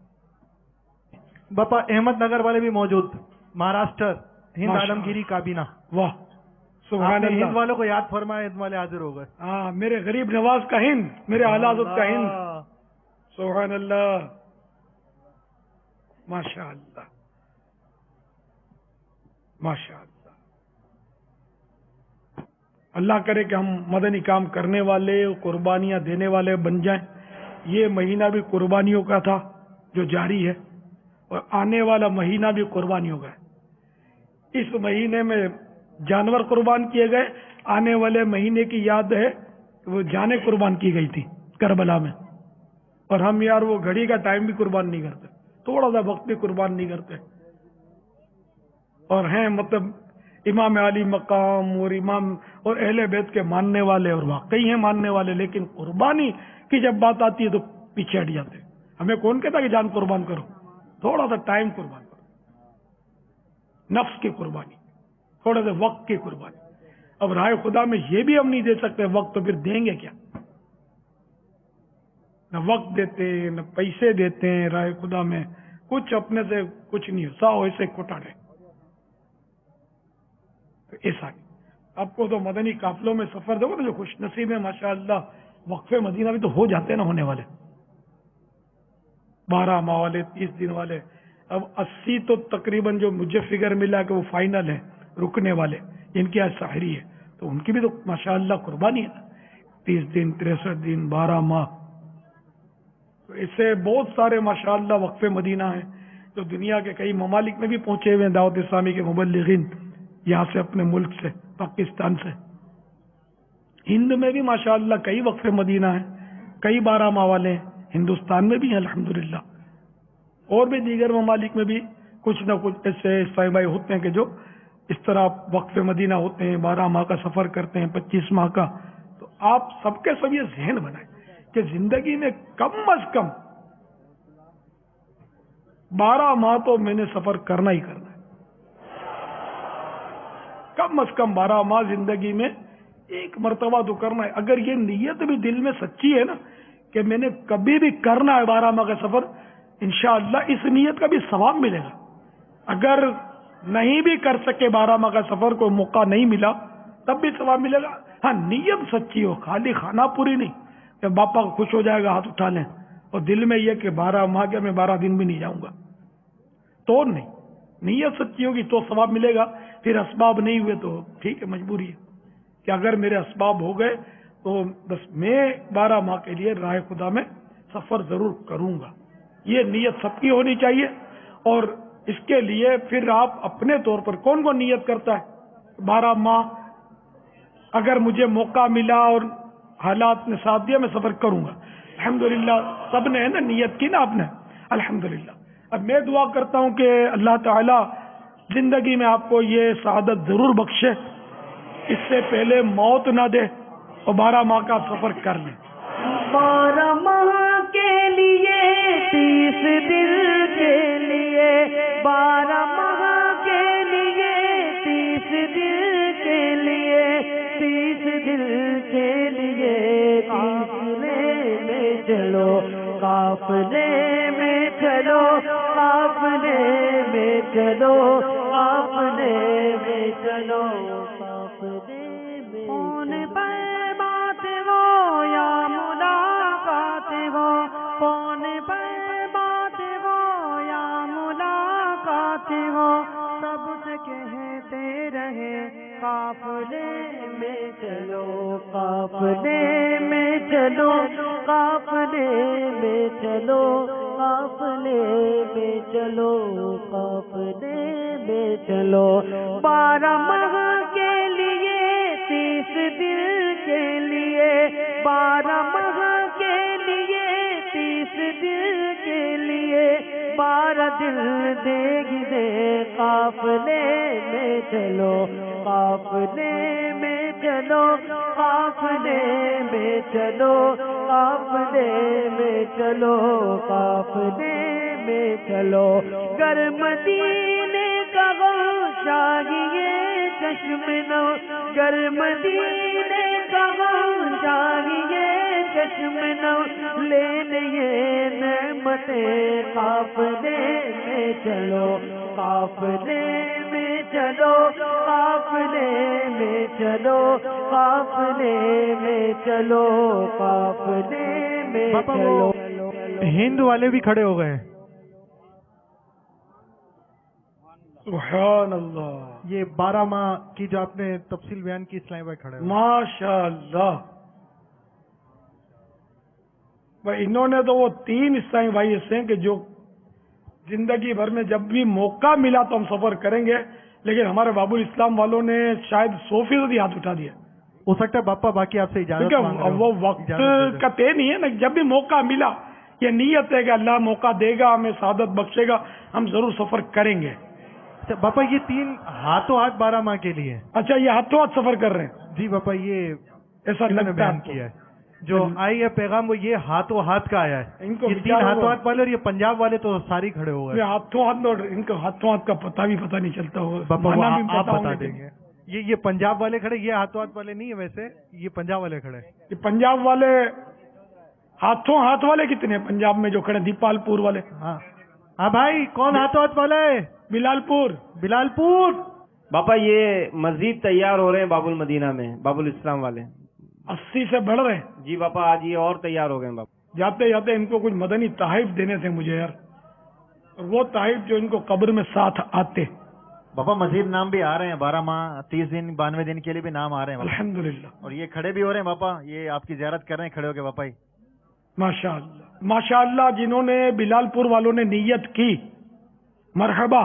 बापा अहमदनगर वाले भी मौजूद, महाराष्ट्र हिंद माशाअल्लाह। आलमगीरी काबीना। वाह सुभान आपने हिंद अल्लाह। वालों को याद फरमाया, हिंद वाले हाजिर हो गए। हाँ, मेरे गरीब नवाज का हिंद, मेरे आला हज़रत का हिंद। सुभान अल्लाह, माशाअल्लाह माशाअल्लाह। अल्लाह करे कि हम मदनी काम करने वाले, कुर्बानियां देने वाले बन जाएं। ये महीना भी कुर्बानियों का था जो जारी है, और आने वाला महीना भी कुर्बानियों का है। इस महीने में जानवर कुर्बान किए गए, आने वाले महीने की याद है वो जानें कुर्बान की गई थी करबला में, और हम यार वो घड़ी का टाइम भी कुर्बान नहीं करते, थोड़ा सा वक्त भी कुर्बान नहीं करते, और हैं मतलब इमाम अली मकाम और इमाम और अहले बैत के मानने वाले, और वाकई हैं मानने वाले, लेकिन कुर्बानी की जब बात आती है तो पीछे हट जाते। हमें कौन कहता कि जान कुर्बान करो, थोड़ा सा टाइम कुर्बान करो, नफ्स की कुर्बानी, थोड़ा सा वक्त की कुर्बानी। अब राह खुदा में ये भी हम नहीं दे सकते वक्त, तो फिर देंगे क्या? न वक्त देते न पैसे देते हैं राह खुदा में, कुछ अपने से कुछ नहीं, साओ ऐसे कोटाड़े। तो ऐसा आपको तो मदनी काफिलों में सफर देखो ना, जो खुश नसीब है माशाअल्लाह, वक्फे मदीना भी तो हो जाते हैं ना होने वाले, बारह माह वाले, तीस दिन वाले। अब अस्सी तो तकरीबन जो मुझे फिगर मिला कि वो फाइनल है, रुकने वाले जिनकी आज साहरी है, तो उनकी भी तो माशाअल्लाह कुर्बानी है, तीस दिन तिरसठ दिन बारह माह। तो इससे बहुत सारे माशाअल्लाह वक्फे मदीना हैं जो दुनिया के कई ममालिक में भी पहुंचे हुए हैं, दावत इस्लामी के मुबल्लिगीन यहाँ से, अपने मुल्क से, पाकिस्तान से। हिंद में भी माशाअल्लाह कई वक्फे मदीना हैं, कई बारह माह वाले हैं, हिंदुस्तान में भी हैं अल्हम्दुलिल्लाह, और भी दीगर ममालिक में भी कुछ न कुछ ऐसे इस्लामी भाई होते हैं कि जो इस तरह वक्फे मदीना होते हैं, बारह माह का सफर करते हैं, पच्चीस माह का। तो आप सबके सब ये जहन बनाए कि जिंदगी में कम अज कम बारह माह तो मैंने सफर करना ही करना है, कम अज कम बारह माह जिंदगी में एक मर्तबा तो करना है। अगर ये नीयत भी दिल में सच्ची है ना कि मैंने कभी भी करना है बारह माह का सफर, इंशाअल्लाह इस नीयत का भी सवाब मिलेगा। अगर नहीं भी कर सके बारह माह का सफर, कोई मौका नहीं मिला, तब भी सवाब मिलेगा। हाँ, नीयत सच्ची हो, खाली खाना पूरी नहीं कि बापा को खुश हो जाएगा हाथ उठा लें, और दिल में यह कि बारह माह के मैं बारह दिन भी नहीं जाऊंगा, तो नहीं। नीयत सच्ची होगी तो सवाब मिलेगा। फिर असबाब नहीं हुए तो ठीक है, मजबूरी है कि अगर मेरे असबाब हो गए तो बस मैं बारह माह के लिए राह खुदा में सफर जरूर करूंगा। ये नीयत सबकी होनी चाहिए। और इसके लिए फिर आप अपने तौर पर, कौन कौन नीयत करता है बारह माह अगर मुझे मौका मिला और हालात ने साथ दिया मैं सफर करूंगा। अल्हम्दुलिल्लाह सबने है ना नियत की ना आपने, अल्हम्दुलिल्लाह। अब मैं दुआ करता हूं कि अल्लाह ताला जिंदगी में आपको ये सआदत जरूर बख्शे, इससे पहले मौत ना दे और बारह माह का सफर कर ले। बारह माह के लिए, तीस दिन के लिए, बारह माह के लिए, तीस दिन के लिए, तीस दिन के लिए قافلے میں چلو قافلے میں چلو قافلے میں چلو قافلے میں کون پہ بات ہو یا ملاقات ہو کون پہ بات ہو یا ملاقات ہو سب سے کہتے رہے قافلے میں چلو قافلے میں چلو قافلے میں چلو قافلے میں چلو قافلے میں چلو بارہ ماہ کے لیے تیس دن کے لیے بارہ ماہ کے لیے تیس دن کے لیے بارہ دل دے گی دے قافلے میں چلو قافلے میں چلو قافلے میں چلو قافلے میں چلو قافلے میں چلو گر مدینے کا غم چاہیے چشم نو گر مدینے کا غم چاہیے چشم نو لے لیے نعمتیں قافلے میں چلو قافلے میں چلو قافلے میں چلو قافلے میں چلو قافلے میں چلو ہند والے بھی کھڑے ہو گئے. سبحان اللہ. یہ بارہ ماہ کی جو آپ نے تفصیل بیان کی اسلام بھائی کھڑے ہوئے. ماشاء اللہ. بھائی انہوں نے تو وہ تین اسلامی بھائی ایسے ہیں کہ جو زندگی بھر میں جب بھی موقع ملا تو ہم سفر کریں گے, لیکن ہمارے باب الاسلام والوں نے شاید سو فیصد ہاتھ اٹھا دیا. ہو سکتا ہے باپا باقی آپ سے اجازت مانگ رہے ہوں. وہ وقت کا طے نہیں ہے نا, جب بھی موقع ملا یہ نیت ہے کہ اللہ موقع دے گا ہمیں سعادت بخشے گا, ہم ضرور سفر کریں گے. اچھا باپا یہ تین ہاتھوں ہاتھ بارہ ماہ کے لیے. اچھا یہ ہاتھوں ہاتھ سفر کر رہے ہیں. جی باپا یہ ایسا نے بیان کیا ہے جو آئی ہے پیغام وہ یہ ہاتھوں ہاتھ کا آیا ہے. ان کو یہ تین ہاتھوں ہاتھ والے اور یہ پنجاب والے تو ساری کھڑے ہو گئے. ہاتھوں ہاتھ اور ان کو ہاتھوں ہاتھ کا پتہ بھی پتہ نہیں چلتا ہوگا. باپا آپ بتا دیں گے. یہ یہ پنجاب والے کھڑے, یہ ہاتھوں ہاتھ والے نہیں ہے ویسے, یہ پنجاب والے کھڑے. یہ پنجاب والے ہاتھوں ہاتھ والے کتنے ہیں پنجاب میں جو کھڑے؟ دیپال پور والے. ہاں ہاں بھائی کون ہاتھوں ہاتھ والے؟ بلال پور. بلال پور. باپا یہ مزید تیار ہو رہے ہیں باب المدینہ میں, باب الاسلام والے اسی سے بڑھ رہے ہیں. جی باپا آج یہ اور تیار ہو گئے ہیں. باپا جاتے جاتے ان کو کچھ مدنی تحائف دینے تھے مجھے یار, وہ تحائف جو ان کو قبر میں ساتھ آتے. باپا مزید نام بھی آ رہے ہیں, بارہ ماہ تیس دن بانوے دن کے لیے بھی نام آ رہے ہیں الحمدللہ. اور یہ کھڑے بھی ہو رہے ہیں باپا, یہ آپ کی زیارت کر رہے ہیں کھڑے ہو کے باپا. ماشاء اللہ ماشاء اللہ. جنہوں نے بلال پور والوں نے نیت کی, مرحبا.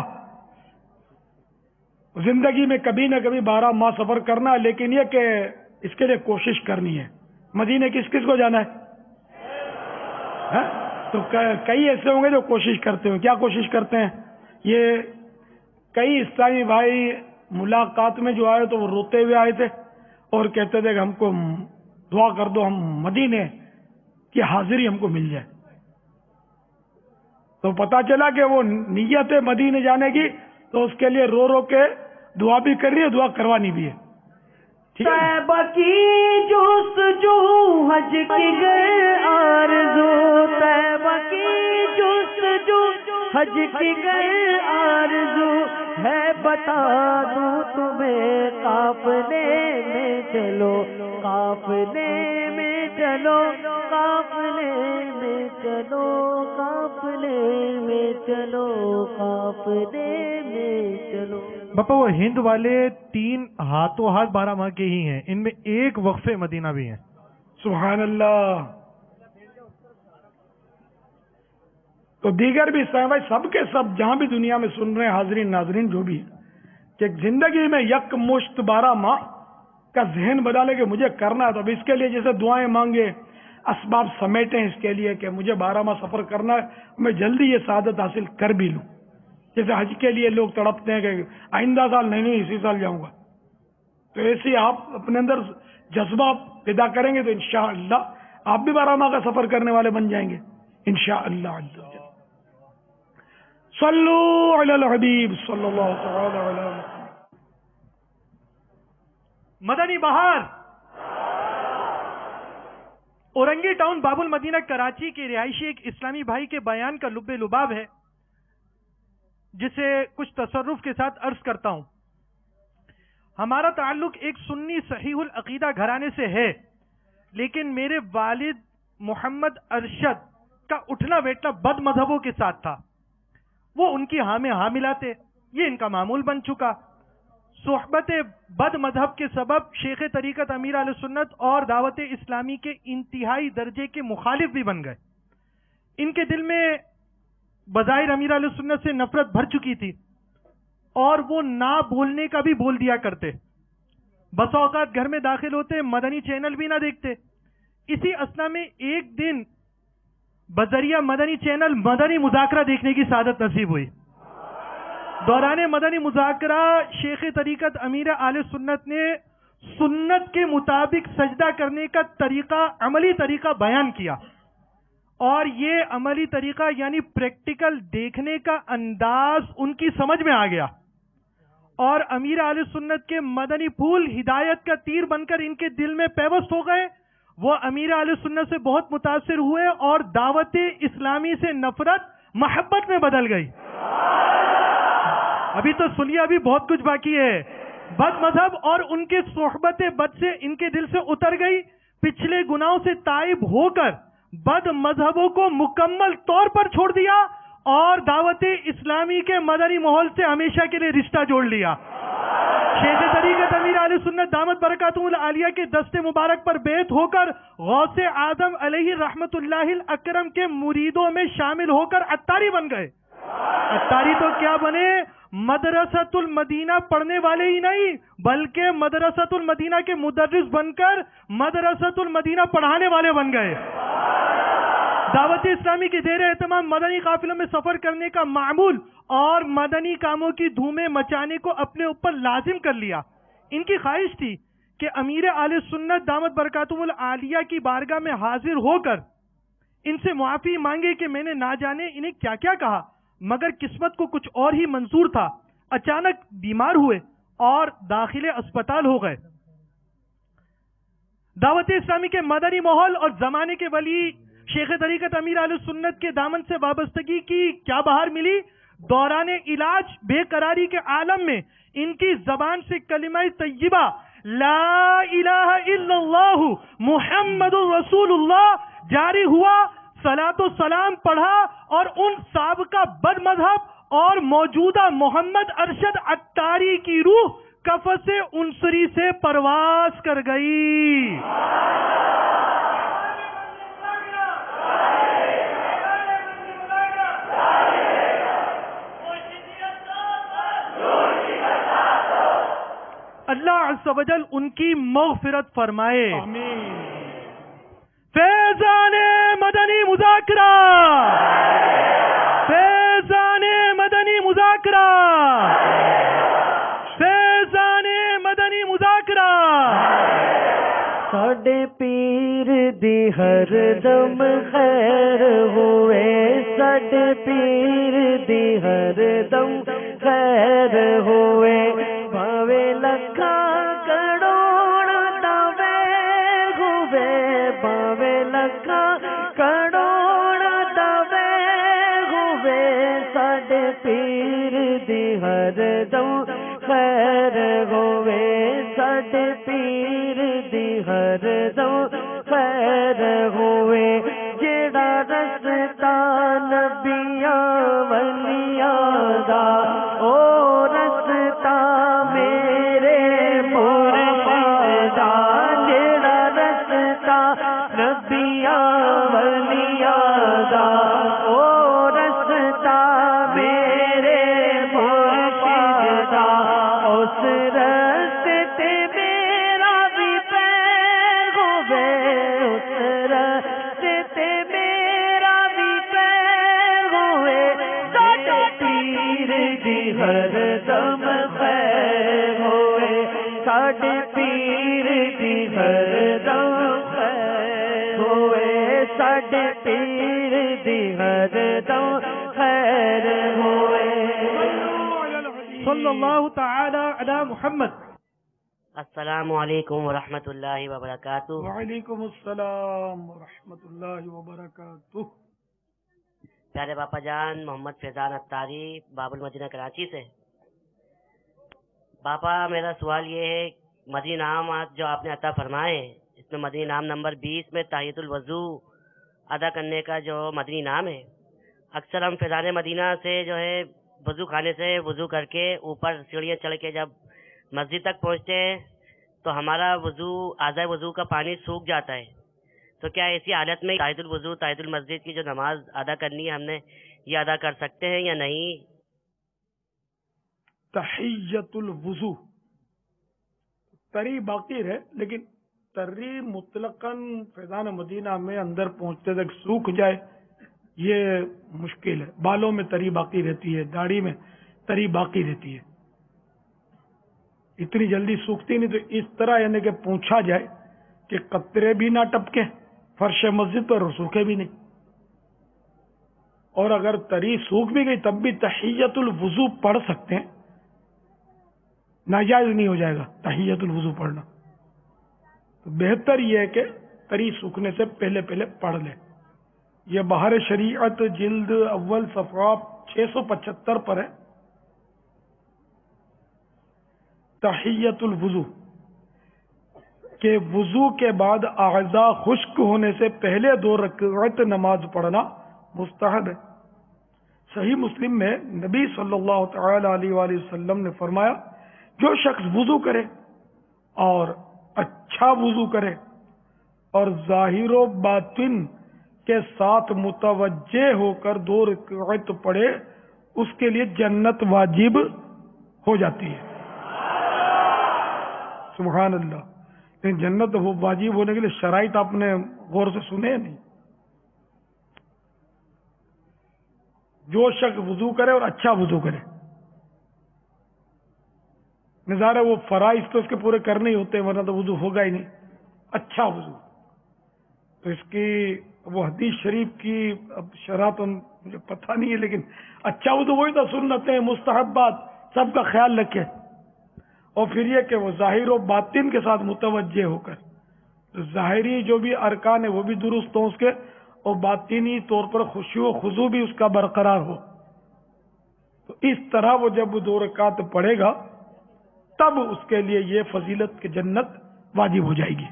زندگی میں کبھی نہ کبھی بارہ ماہ سفر کرنا ہے, لیکن یہ کہ اس کے لیے کوشش کرنی ہے. مدینے کس کس کو جانا ہے؟ تو کئی ایسے ہوں گے جو کوشش کرتے ہیں. کیا کوشش کرتے ہیں؟ یہ کئی اسلامی بھائی ملاقات میں جو آئے تو وہ روتے ہوئے آئے تھے اور کہتے تھے کہ ہم کو دعا کر دو, ہم مدینے کی حاضری ہم کو مل جائے. تو پتا چلا کہ وہ نیت ہے مدینے جانے کی, تو اس کے لیے رو رو کے دعا بھی کر رہی ہے, دعا کروانی بھی ہے. طیبہ کی جستجو حج کی گر آرزو, طیبہ کی جستجو حج کی گر آرزو ہے, بتا دوں تمہیں قافلے میں چلو قافلے میں چلو قافلے میں چلو قافلے میں چلو قافلے میں چلو. باپا وہ ہند والے تین ہاتھوں ہاتھ بارہ ماہ کے ہی ہیں, ان میں ایک وقفے مدینہ بھی ہیں. سبحان اللہ. تو دیگر بھی اسلام بھائی سب کے سب جہاں بھی دنیا میں سن رہے ہیں حاضرین ناظرین جو بھی ہیں, کہ زندگی میں یک مشت بارہ ماہ کا ذہن بنا لے کہ مجھے کرنا ہے. تو اب اس کے لیے جیسے دعائیں مانگے, اسباب سمیٹیں اس کے لیے کہ مجھے بارہ ماہ سفر کرنا ہے, میں جلدی یہ سعادت حاصل کر بھی لوں. جیسے حج کے لیے لوگ تڑپتے ہیں کہ آئندہ سال نہیں نہیں اسی سال جاؤں گا, تو ایسے آپ اپنے اندر جذبہ پیدا کریں گے تو انشاءاللہ آپ بھی بارہ ماہ کا سفر کرنے والے بن جائیں گے انشاءاللہ. صلو علی الحبیب صلی اللہ تعالی علی وسلم. مدنی بہار اورنگی ٹاؤن باب المدینہ کراچی کے رہائشی ایک اسلامی بھائی کے بیان کا لب لباب ہے، جسے کچھ تصرف کے ساتھ عرض کرتا ہوں۔ ہمارا تعلق ایک سنی صحیح العقیدہ گھرانے سے ہے، لیکن میرے والد محمد ارشد کا اٹھنا بیٹھنا بد مذہبوں کے ساتھ تھا۔ وہ ان کی ہاں میں ہاں ملاتے، یہ ان کا معمول بن چکا۔ صحبت بد مذہب کے سبب شیخ طریقت امیر اہل سنت اور دعوت اسلامی کے انتہائی درجے کے مخالف بھی بن گئے۔ ان کے دل میں بظاہر امیر اہل سنت سے نفرت بھر چکی تھی، اور وہ نہ بولنے کا بھی بول دیا کرتے۔ بس اوقات گھر میں داخل ہوتے، مدنی چینل بھی نہ دیکھتے۔ اسی اسنا میں ایک دن بذریعہ مدنی چینل مدنی مذاکرہ دیکھنے کی سعادت نصیب ہوئی۔ دوران مدنی مذاکرہ شیخ طریقت امیر اہل سنت نے سنت کے مطابق سجدہ کرنے کا طریقہ، عملی طریقہ بیان کیا، اور یہ عملی طریقہ یعنی پریکٹیکل دیکھنے کا انداز ان کی سمجھ میں آ گیا، اور امیر اہل سنت کے مدنی پھول ہدایت کا تیر بن کر ان کے دل میں پیوست ہو گئے۔ وہ امیر اہل سنت سے بہت متاثر ہوئے اور دعوت اسلامی سے نفرت محبت میں بدل گئی۔ ابھی تو سنیے، ابھی بہت کچھ باقی ہے۔ بد مذہب اور ان کے صحبت بد سے ان کے دل سے اتر گئی۔ پچھلے گناہوں سے تائب ہو کر بد مذہبوں کو مکمل طور پر چھوڑ دیا اور دعوت اسلامی کے مدنی ماحول سے ہمیشہ کے لیے رشتہ جوڑ لیا۔ شیخ طریقت امیر اہل سنت دامت برکاتہم العالیہ کے دست مبارک پر بیعت ہو کر غوث اعظم علیہ رحمت اللہ الاکرم کے مریدوں میں شامل ہو کر عطاری بن گئے۔ عطاری تو کیا بنے، مدرسۃ المدینہ پڑھنے والے ہی نہیں بلکہ مدرسۃ المدینہ کے مدرس بن کر مدرسۃ المدینہ پڑھانے والے بن گئے۔ دعوت اسلامی کے زیر اہتمام مدنی قافلوں میں سفر کرنے کا معمول اور مدنی کاموں کی دھومیں مچانے کو اپنے اوپر لازم کر لیا۔ ان کی خواہش تھی کہ امیر اہل سنت دامت برکاتہم العالیہ کی بارگاہ میں حاضر ہو کر ان سے معافی مانگے کہ میں نے نہ جانے انہیں کیا کیا کہا، مگر قسمت کو کچھ اور ہی منظور تھا۔ اچانک بیمار ہوئے اور داخل اسپتال ہو گئے۔ دعوت اسلامی کے مدنی ماحول اور زمانے کے ولی شیخ طریقت امیر اہل سنت کے دامن سے وابستگی کی کیا بہار ملی۔ دوران علاج بے قراری کے عالم میں ان کی زبان سے کلمہ طیبہ لا الہ الا اللہ محمد الرسول اللہ جاری ہوا، صلاۃ و سلام پڑھا، اور ان سابقہ بد مذہب اور موجودہ محمد ارشد عطاری کی روح قفس عنصری سے پرواز کر گئی۔ اللہ عز و جل ان کی مغفرت فرمائے۔ فیضان مدنی مذاکرہ، فیضان مدنی مذاکرہ، فیضان مدنی مذاکرہ۔ ساڈے پیر دی ہر دم خیر ہوئے، ساڈے پیر دی ہر دم خیر ہوئے، بھاوے لکھا کروڑ دے ہوئے، بھاوے لکھا کروڑ دے ہوئے، ساڈے پیر دی ہر دم خیر ہوئے، ساڈے پیر دی ہر دم خیر ہوئے۔ جیڑا رستا نبیاں ولیاں دا او رستا میرے مرشد دا، جیڑا رستا نبیاں ولیاں دا او رستا میرے مرشد دا، اس رستے تے میرا بھی پیر ہوئے، اس رستے تے میرا بھی پیر ہوئے، ساڈے پیر دی ہر دم خیر ہوئے، ساڈے پیر دی ہر دم خیر ہوئے، ساڈے پیر دی ہر دم خیر ہوئے۔ صلی اللہ تعالی علی محمد۔ السلام علیکم ورحمۃ اللہ وبرکاتہ. وعلیکم السلام ورحمۃ اللہ وبرکاتہ. پیارے باپا جان محمد فیضان اتاری باب المدینہ کراچی سے. باپا میرا سوال یہ ہے، مدنی نام جو آپ نے عطا فرمائے اس میں مدنی نام نمبر بیس میں تحیۃ الوضو ادا کرنے کا جو مدنی نام ہے، اکثر ہم فیضان مدینہ سے جو ہے وضو خانے سے وضو کر کے اوپر سیڑھیاں چڑھ کے جب مسجد تک پہنچتے ہیں تو ہمارا وضو اعضاء وضو کا پانی سوکھ جاتا ہے. تو کیا ایسی حالت میں تحیۃ الوضو تحیۃ المسجد کی جو نماز ادا کرنی ہے ہم نے یہ ادا کر سکتے ہیں یا نہیں؟ تحیۃ الوضو تری باقی رہے، لیکن تری مطلقاً فیضان مدینہ میں اندر پہنچتے تک سوکھ جائے یہ مشکل ہے. بالوں میں تری باقی رہتی ہے، داڑھی میں تری باقی رہتی ہے، اتنی جلدی سوکھتی نہیں. تو اس طرح یعنی کہ پوچھا جائے کہ قطرے بھی نہ ٹپکے فرش مسجد پر اور سوکھے بھی نہیں. اور اگر تری سوکھ بھی گئی تب بھی تحیۃ الوضو پڑھ سکتے ہیں، ناجائز نہیں ہو جائے گا تحیۃ الوضو پڑھنا. تو بہتر یہ ہے کہ تری سوکھنے سے پہلے پہلے پڑھ لے. یہ بہار شریعت جلد اول صفحہ چھ سو پچہتر پر ہے. تحیۃ الوضو کہ وضو کے بعد اعضاء خشک ہونے سے پہلے دو رکعت نماز پڑھنا مستحب ہے. صحیح مسلم میں نبی صلی اللہ تعالی علیہ وآلہ وسلم نے فرمایا، جو شخص وضو کرے اور اچھا وضو کرے اور ظاہر و باطن کے ساتھ متوجہ ہو کر دو رکعت پڑھے اس کے لیے جنت واجب ہو جاتی ہے. سبحان اللہ. لیکن جنت واجب ہونے کے لیے شرائط آپ نے غور سے سنے نہیں. جو شخص وضو کرے اور اچھا وضو کرے، نظارہ وہ فرائض تو اس کے پورے کرنے ہی ہوتے ہیں ورنہ تو وضو ہوگا ہی نہیں. اچھا وضو تو اس کی وہ حدیث شریف کی اب شرح تو مجھے پتہ نہیں ہے، لیکن اچھا وضو وہی تو سنتیں مستحبات سب کا خیال رکھے. اور پھر یہ کہ وہ ظاہر و باطن کے ساتھ متوجہ ہو کر، تو ظاہری جو بھی ارکان ہیں وہ بھی درست ہوں اس کے، اور باطنی طور پر خشوع و خضوع بھی اس کا برقرار ہو. تو اس طرح وہ جب دو رکعت پڑھے گا تب اس کے لیے یہ فضیلت کی جنت واجب ہو جائے گی.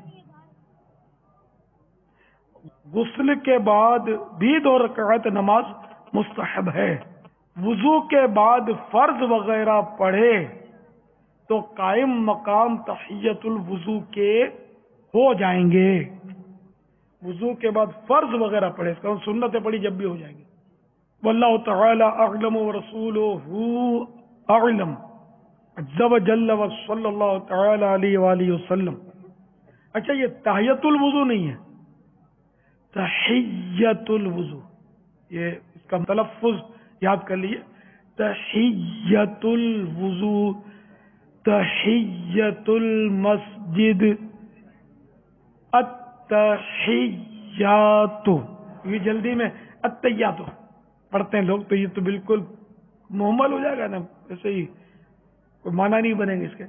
غسل کے بعد بھی دو رکعت نماز مستحب ہے. وضو کے بعد فرض وغیرہ پڑھے تو قائم مقام تحیۃ الوضو کے ہو جائیں گے. وضو کے بعد فرض وغیرہ پڑھے، اس کا سنتیں پڑھی جب بھی ہو جائیں گے. واللہ تعالی اعلم ورسولہ اعلم عز وجل وصلی اللہ تعالی علیہ وآلہ وسلم. اچھا یہ تحیۃ الوضو نہیں ہے، تحیۃ الوضو، یہ اس کا تلفظ یاد کر لیجیے. تحیۃ الوضو، تحیۃ المسجد، التحیات. یہ جلدی میں التحیات پڑھتے ہیں لوگ تو یہ تو بالکل محمل ہو جائے گا نا، ایسے ہی کوئی معنی نہیں بنیں گے اس کے.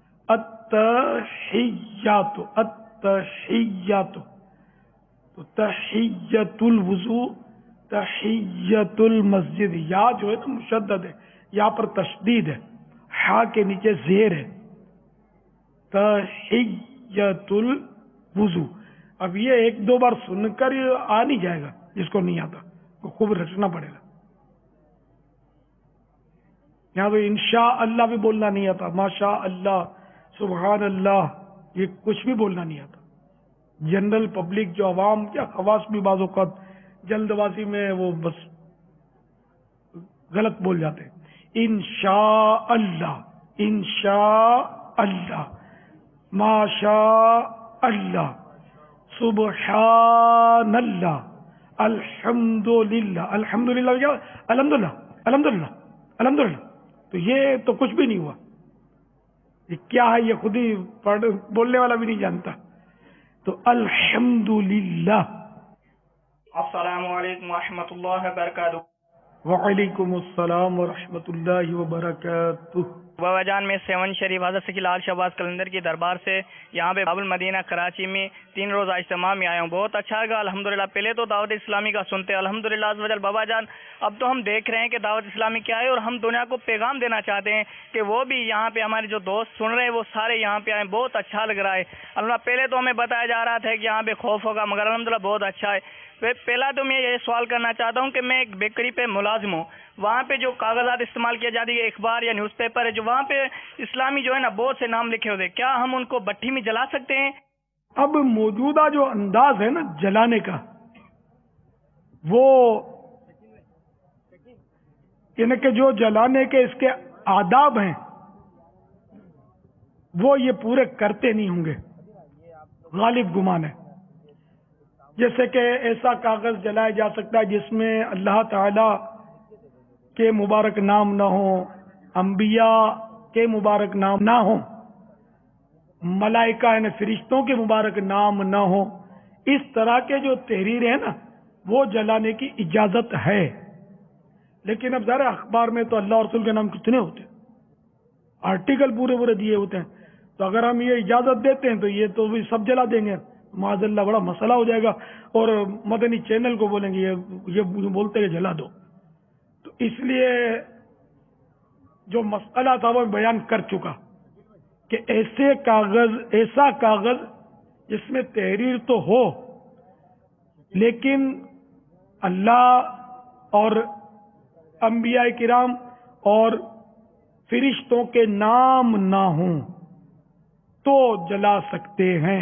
التحیات، التحیات. تو تحیۃ الوضو، تحیۃ المسجد. یا جو ہے نا مشدد ہے، یہاں پر تشدید ہے، ہا کے نیچے زیر ہے. تحیۃ الوضو. اب یہ ایک دو بار سن کر آ نہیں جائے گا، جس کو نہیں آتا تو خوب رچنا پڑے گا. یہاں تو انشاء اللہ بھی بولنا نہیں آتا، ماشاء اللہ، سبحان اللہ، یہ کچھ بھی بولنا نہیں آتا. جنرل پبلک جو عوام یا خواص بھی بعض اوقات جلد بازی میں وہ بس غلط بول جاتے ہیں. انشاء اللہ، انشاء اللہ، ماشاء اللہ، سبحان اللہ، الحمد للہ. الحمد للہ کیا؟ الحمد للہ، الحمد للہ، الحمد للہ. تو یہ تو کچھ بھی نہیں ہوا. یہ کیا ہے یہ خود ہی پڑھ بولنے والا بھی نہیں جانتا. تو الحمد للہ. السلام علیکم ورحمۃ اللہ وبرکاتہ. وعلیکم السلام ورحمۃ اللہ وبرکاتہ. بابا جان میں سیون شریف حضرت سکی لال شہباز کلندر کی دربار سے یہاں پہ باب المدینہ کراچی میں تین روزہ اجتماع میں آیا ہوں. بہت اچھا لگا الحمدللہ. پہلے تو دعوت اسلامی کا سنتے الحمدللہ عز وجل بابا جان. اب تو ہم دیکھ رہے ہیں کہ دعوت اسلامی کیا ہے اور ہم دنیا کو پیغام دینا چاہتے ہیں کہ وہ بھی یہاں پہ ہمارے جو دوست سن رہے ہیں وہ سارے یہاں پہ آئے. بہت اچھا لگ رہا ہے الحمدللہ. پہلے تو ہمیں بتایا جا رہا تھا کہ یہاں پہ خوف ہوگا مگر الحمدللہ بہت اچھا ہے. پہلا تو میں یہ سوال کرنا چاہتا ہوں کہ میں ایک بیکری پہ ملازم ہوں. وہاں پہ جو کاغذات استعمال کیا جاتی ہے اخبار یا نیوز پیپر ہے جو وہاں پہ اسلامی جو ہے نا بہت سے نام لکھے ہوتے ہیں, کیا ہم ان کو بٹھی میں جلا سکتے ہیں؟ اب موجودہ جو انداز ہے نا جلانے کا وہ یعنی کہ جو جلانے کے اس کے آداب ہیں وہ یہ پورے کرتے نہیں ہوں گے, غالب گمان ہے. جیسے کہ ایسا کاغذ جلایا جا سکتا ہے جس میں اللہ تعالی کے مبارک نام نہ ہوں, انبیاء کے مبارک نام نہ ہوں, ملائکہ یعنی فرشتوں کے مبارک نام نہ ہوں. اس طرح کے جو تحریریں ہیں نا وہ جلانے کی اجازت ہے. لیکن اب ذرا اخبار میں تو اللہ اور رسول کے نام کتنے ہوتے ہیں, آرٹیکل پورے پورے دیے ہوتے ہیں. تو اگر ہم یہ اجازت دیتے ہیں تو یہ تو بھی سب جلا دیں گے, معاذ اللہ بڑا مسئلہ ہو جائے گا. اور مدنی چینل کو بولیں گے یہ یہ بولتے کہ جلا دو. تو اس لیے جو مسئلہ تھا وہ بیان کر چکا کہ ایسے کاغذ ایسا کاغذ جس میں تحریر تو ہو لیکن اللہ اور انبیاء کرام اور فرشتوں کے نام نہ ہوں تو جلا سکتے ہیں.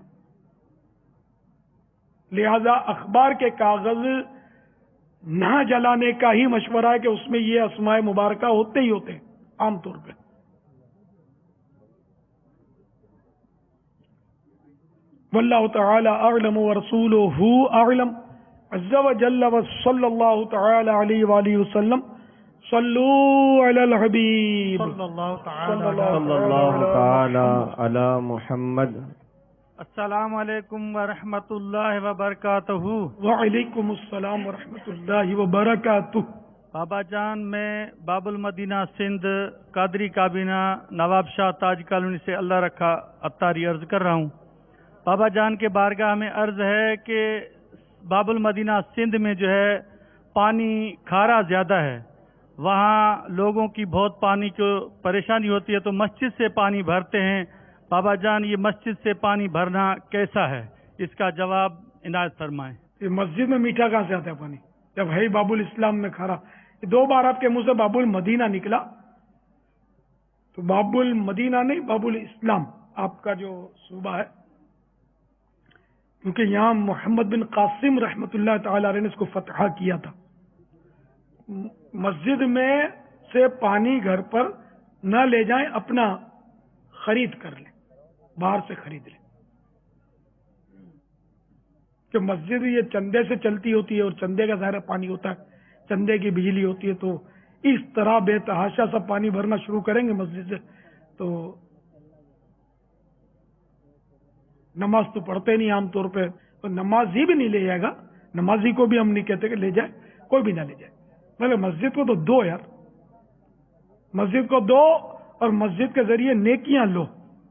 لہذا اخبار کے کاغذ نہ جلانے کا ہی مشورہ ہے کہ اس میں یہ اسماء مبارکہ ہوتے ہی ہوتے ہیں عام طور پہ. واللہ تعالی اعلم ورسولہ اعلم عز وجل وصلی اللہ تعالی علیہ وآلہ وسلم. صلو علی الحبیب صلی اللہ صلی اللہ تعالی علی محمد. السلام علیکم ورحمۃ اللہ وبرکاتہ. وعلیکم السلام ورحمۃ اللہ وبرکاتہ. بابا جان میں باب المدینہ سندھ قادری کابینہ نواب شاہ تاج کالونی سے اللہ رکھا اتاری عرض کر رہا ہوں. بابا جان کے بارگاہ میں عرض ہے کہ باب المدینہ سندھ میں جو ہے پانی کھارا زیادہ ہے, وہاں لوگوں کی بہت پانی کو پریشانی ہوتی ہے تو مسجد سے پانی بھرتے ہیں. بابا جان یہ مسجد سے پانی بھرنا کیسا ہے, اس کا جواب عنایت فرمائیں. یہ مسجد میں میٹھا کہاں سے آتا ہے پانی جب ہے باب الاسلام میں کھارا؟ دو بار آپ کے منہ سے باب المدینہ نکلا تو باب المدینہ نہیں باب الاسلام آپ کا جو صوبہ ہے, کیونکہ یہاں محمد بن قاسم رحمت اللہ تعالی علیہ نے اس کو فتح کیا تھا. مسجد میں سے پانی گھر پر نہ لے جائیں, اپنا خرید کر لیں, باہر سے خرید لیں, کہ مسجد یہ چندے سے چلتی ہوتی ہے اور چندے کا ظاہر پانی ہوتا ہے, چندے کی بجلی ہوتی ہے. تو اس طرح بے تحاشا سب پانی بھرنا شروع کریں گے مسجد سے تو نماز تو پڑھتے نہیں عام طور پہ, تو نمازی بھی نہیں لے جائے گا. نمازی کو بھی ہم نہیں کہتے کہ لے جائے, کوئی بھی نہ لے جائے, مگر مسجد کو تو دو یار, مسجد کو دو اور مسجد کے ذریعے نیکیاں لو.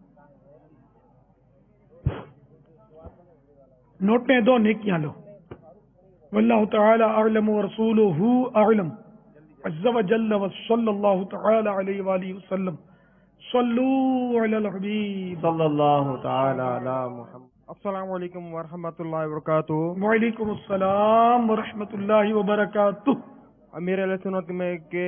نوٹیں دو, نیکیاں لو. واللہ تعالی اعلم ورسولہ اعلم عز وجل وصلی اللہ تعالی علیہ وآلہ وسلم. صلو علی الحبیب صلی اللہ تعالی علی محمد. السلام علیکم ورحمۃ اللہ وبرکاتہ. وعلیکم السلام ورحمۃ اللہ وبرکاتہ. امیر علیہ سنت میں کہ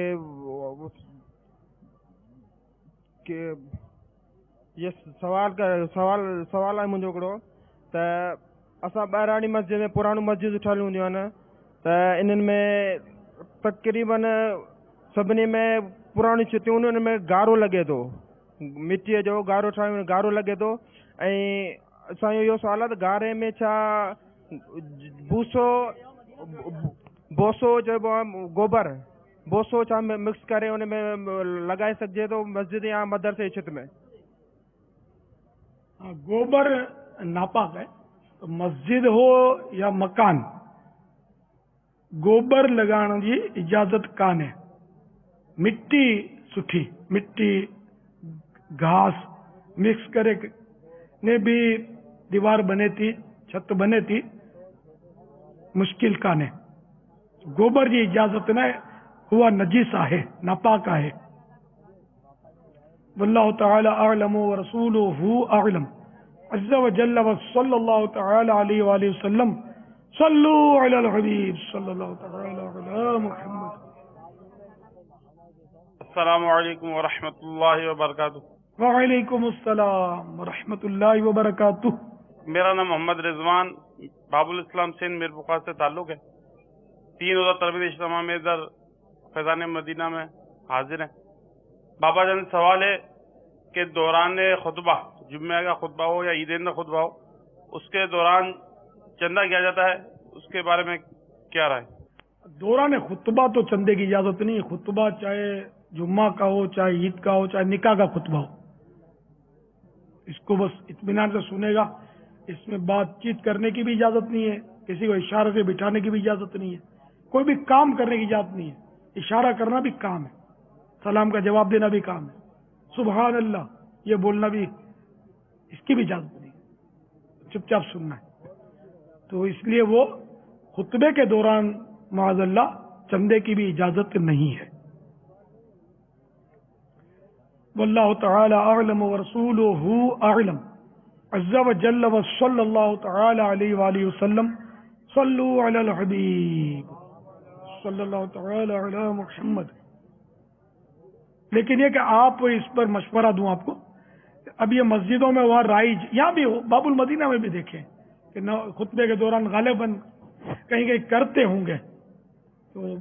کہ یہ سوال کا سوال سوال ہے मुंहिंजो हिकिड़ो त असां ॿाहिराणी मस्जिद में पुराणियूं मस्जिद ठहियलूं हूंदियूं आहिनि त इन्हनि में तक़रीबन सभिनी में पुराणी छितियूं उन्हनि में गारो लॻे थो, मिटीअ जो गारो ठाहियूं गारो लॻे थो. ऐं असांजो इहो सुवाल आहे त गारे में छा भूसो बोसो चइबो आहे गोबर बोसो छा मिक्स करे उन में लॻाए सघिजे थो मस्जिद या मदरसे जी छित में? गोबर नापाक है, तो मस्जिद हो या मकान गोबर लॻाइण जी इजाज़त कान्हे. मिट्टी सुठी मिट्टी घास मिक्स करे ने भी दीवार बने थी छत बने थी मुश्किल काने गोबर जी इजाजत न हुआ नजीस आहे नापाक आहे वल्लाहु तआला अअलम व रसूलुहु अअलम अज़्ज़ व जल्ल व सल्लल्लाहु तआला अलैहि व आलिहि वसल्लम सल्लु अलल हबीब सल्लल्लाहु तआला अला मुहम्मद। अस्सलामु अलैकुम व रहमतुल्लाहि व बरकातुहू। व अलैकुम अस्सलाम व रहमतुल्लाहि व बरकातुहू। मेरा नाम मोहम्मद रिजवान बाबुल इस्लाम सिंध मीरपुर से ताल्लुक है। तीन रोज़ा तरबियत इज्तिमा में इधर फैज़ान मदीना में हाजिर हैं। बाबा जान सवाल है कि दौरान खुतबा जुम्मे का खुतबा हो या ईदेन का खुतबा हो उसके दौरान चंदा किया जाता है, उसके बारे में क्या राय? दौरान खुतबा तो चंदे की इजाजत नहीं है। खुतबा चाहे जुम्मा का हो चाहे ईद का हो चाहे निकाह का खुतबा हो, इसको बस इत्मीनान से सुनेगा। इसमें बातचीत करने की भी इजाजत नहीं है, किसी को इशारे से बिठाने की भी इजाजत नहीं है, कोई भी काम करने की इजाजत नहीं है। इशारा करना भी काम है, सलाम का जवाब देना भी काम है, सुबहान अल्लाह ये बोलना भी, इसकी भी इजाजत नहीं है, चुपचाप सुनना है। तो इसलिए वो खुतबे के दौरान माअज़ल्लाह चंदे की भी इजाजत नहीं है। वल्लाहु तआला अअलम व रसूलुहु अअलम अज़्ज़ व जल्ल व सल्लल्लाहु तआला अलैहि व आलिहि वसल्लम सल्लु अलल हबीब सल्लल्लाहु तआला अला मुहम्मद। लेकिन ये कि आप इस पर मशवरा दूं आपको, अब ये मस्जिदों में वहाँ राइज यहाँ भी हो, बाबुल मदीना में भी देखें कि न खुतबे के दौरान गालिबन कहीं कहीं करते होंगे। तो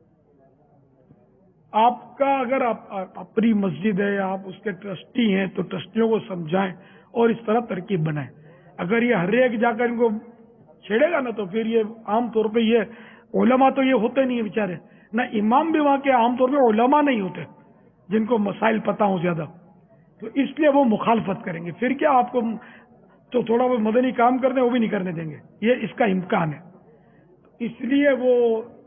आपका अगर आप अपनी मस्जिद है, आप उसके ट्रस्टी हैं, तो ट्रस्टियों को समझाएं और इस तरह तरकीब बनाएं। अगर ये हर एक जाकर इनको छेड़ेगा ना तो फिर ये आम तौर पे ये उलमा तो ये होते नहीं है बेचारे, ना इमाम भी वहाँ के आमतौर पे उलमा नहीं होते जिनको मसाइल पता हो ज्यादा, तो इसलिए वो मुखालफत करेंगे। फिर क्या आपको तो थोड़ा वो मदनी काम करने वो भी नहीं करने देंगे, ये इसका इम्कान है। इसलिए वो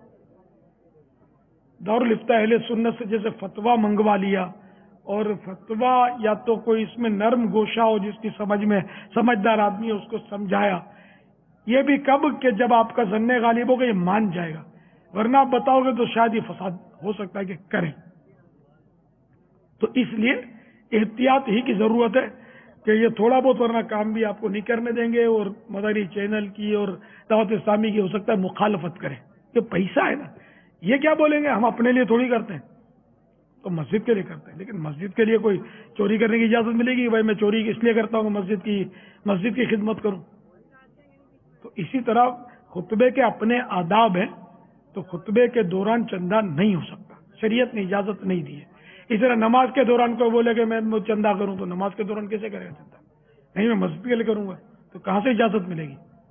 दारुल इफ्ता अहले सुन्नत से जैसे फतवा मंगवा लिया, और फतवा या तो कोई इसमें नर्म गोशा हो जिसकी समझ में समझदार आदमी है उसको समझाया, ये भी कब कि जब आपका जन्ने गालिब होगा ये मान जाएगा, वरना आप बताओगे तो शायद ये फसाद हो सकता है कि करें। तो इसलिए एहतियात ही की जरूरत है कि ये थोड़ा बहुत, वरना काम भी आपको नहीं करने देंगे। और मदनी चैनल की और दावत इस्लामी की हो सकता है मुखालफत करें, ये पैसा है ना, ये क्या बोलेंगे हम अपने लिए थोड़ी करते हैं, तो मस्जिद के लिए करते हैं। लेकिन मस्जिद के लिए कोई चोरी करने की इजाजत मिलेगी? भाई मैं चोरी इसलिए करता हूँ मस्जिद की मस्जिद की खिदमत करूं। तो इसी तरह खुतबे के अपने आदाब हैं, तो खुतबे के दौरान चंदा नहीं हो सकता, शरीयत ने इजाजत नहीं दी है। इस तरह नमाज के दौरान कोई बोले कि मैं चंदा करूं, तो नमाज के दौरान कैसे करेगा चंदा? नहीं, मैं मस्जिद के लिए करूंगा, तो कहां से इजाजत मिलेगी?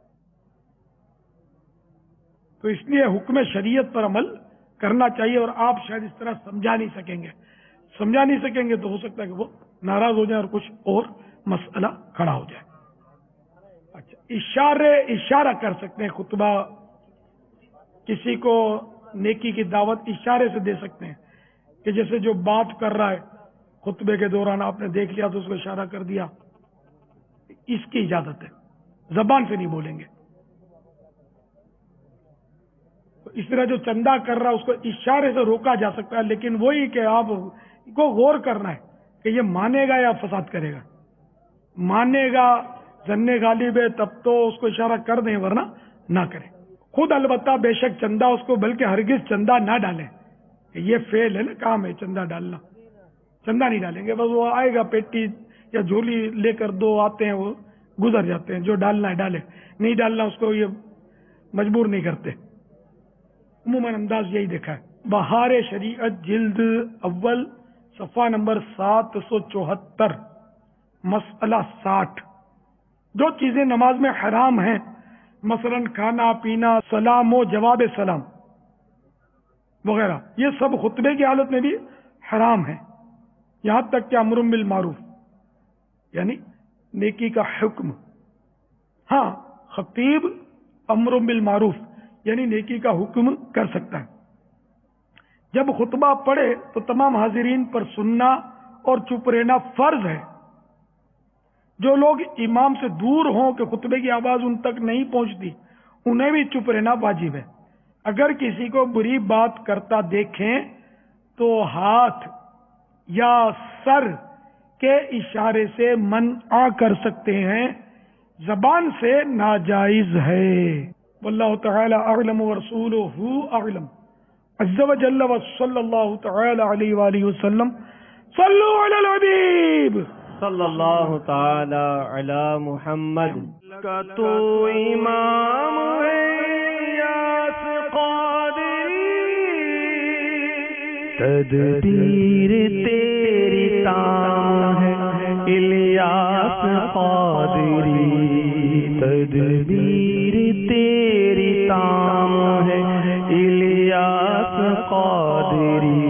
तो इसलिए हुक्म शरीयत पर अमल करना चाहिए। और आप शायद इस तरह समझा नहीं सकेंगे, समझा नहीं सकेंगे तो हो सकता है कि वो नाराज हो जाए और कुछ और मसला खड़ा हो जाए। अच्छा, इशारे इशारा कर सकते हैं, खुतबा किसी को नेकी की दावत इशारे से दे सकते हैं, कि जैसे जो बात कर रहा है खुतबे के दौरान आपने देख लिया तो उसको इशारा कर दिया, इसकी इजाजत है, जबान से नहीं बोलेंगे। तो इस तरह जो चंदा कर रहा है उसको इशारे से रोका जा सकता है, लेकिन वही कि आप को गौर करना है कि ये मानेगा या फसाद करेगा। मानेगा, जन्ने गालिब है, तब तो उसको इशारा कर दें, वरना ना करें। खुद अलबत्ता बेशक चंदा उसको, बल्कि हरगिज चंदा ना डालें, ये फेल है ना, काम है चंदा डालना, चंदा नहीं डालेंगे। बस वो आएगा पेटी या झोली लेकर, दो आते हैं वो गुजर जाते हैं, जो डालना है डाले, नहीं डालना उसको ये मजबूर नहीं करते। उम्मन अंदाज यही देखा है। बहार शरीयत जिल्द अव्वल सफा नंबर सात सौ चौहत्तर मसला साठ। जो चीजें नमाज में हराम हैं, मसलन खाना पीना, सलाम व जवाब सलाम वगैरह, ये सब खुतबे की हालत में भी हराम है। यहां तक कि अमरुम बिल मारूफ यानी नेकी का हुक्म, हाँ खतीब अमरुम बिल मारूफ यानी नेकी का हुक्म कर सकता है, جب خطبہ پڑھے تو تمام حاضرین پر سننا اور چپ رہنا فرض ہے. جو لوگ امام سے دور ہوں کہ خطبے کی آواز ان تک نہیں پہنچتی انہیں بھی چپ رہنا واجب ہے. اگر کسی کو بری بات کرتا دیکھیں تو ہاتھ یا سر کے اشارے سے منع کر سکتے ہیں، زبان سے ناجائز ہے. واللہ تعالی اعلم ورسولہ اعلم عز وجل وصلی اللہ تعالی علیہ وآلہ وسلم. صلو علی الحبیب صلی اللہ تعالی علی محمد. کا تو امام ہے یاس قادری، تدبیر تیری تام ہے الیاس قادری، تدبیر تیری تام ہے الیاس قادری.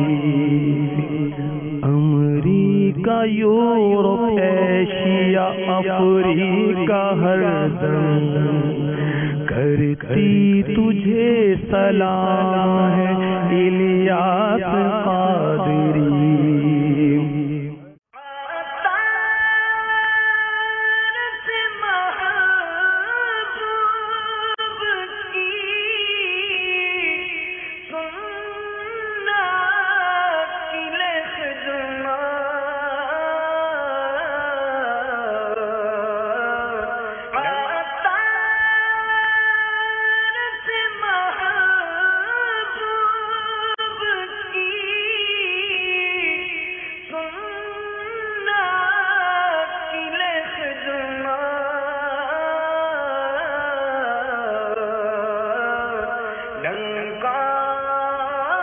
امریکہ یورپ ایشیا افریقہ ہر دم کرتی تجھے سلام ہے الیاس قادری.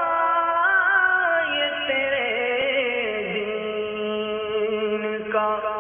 کا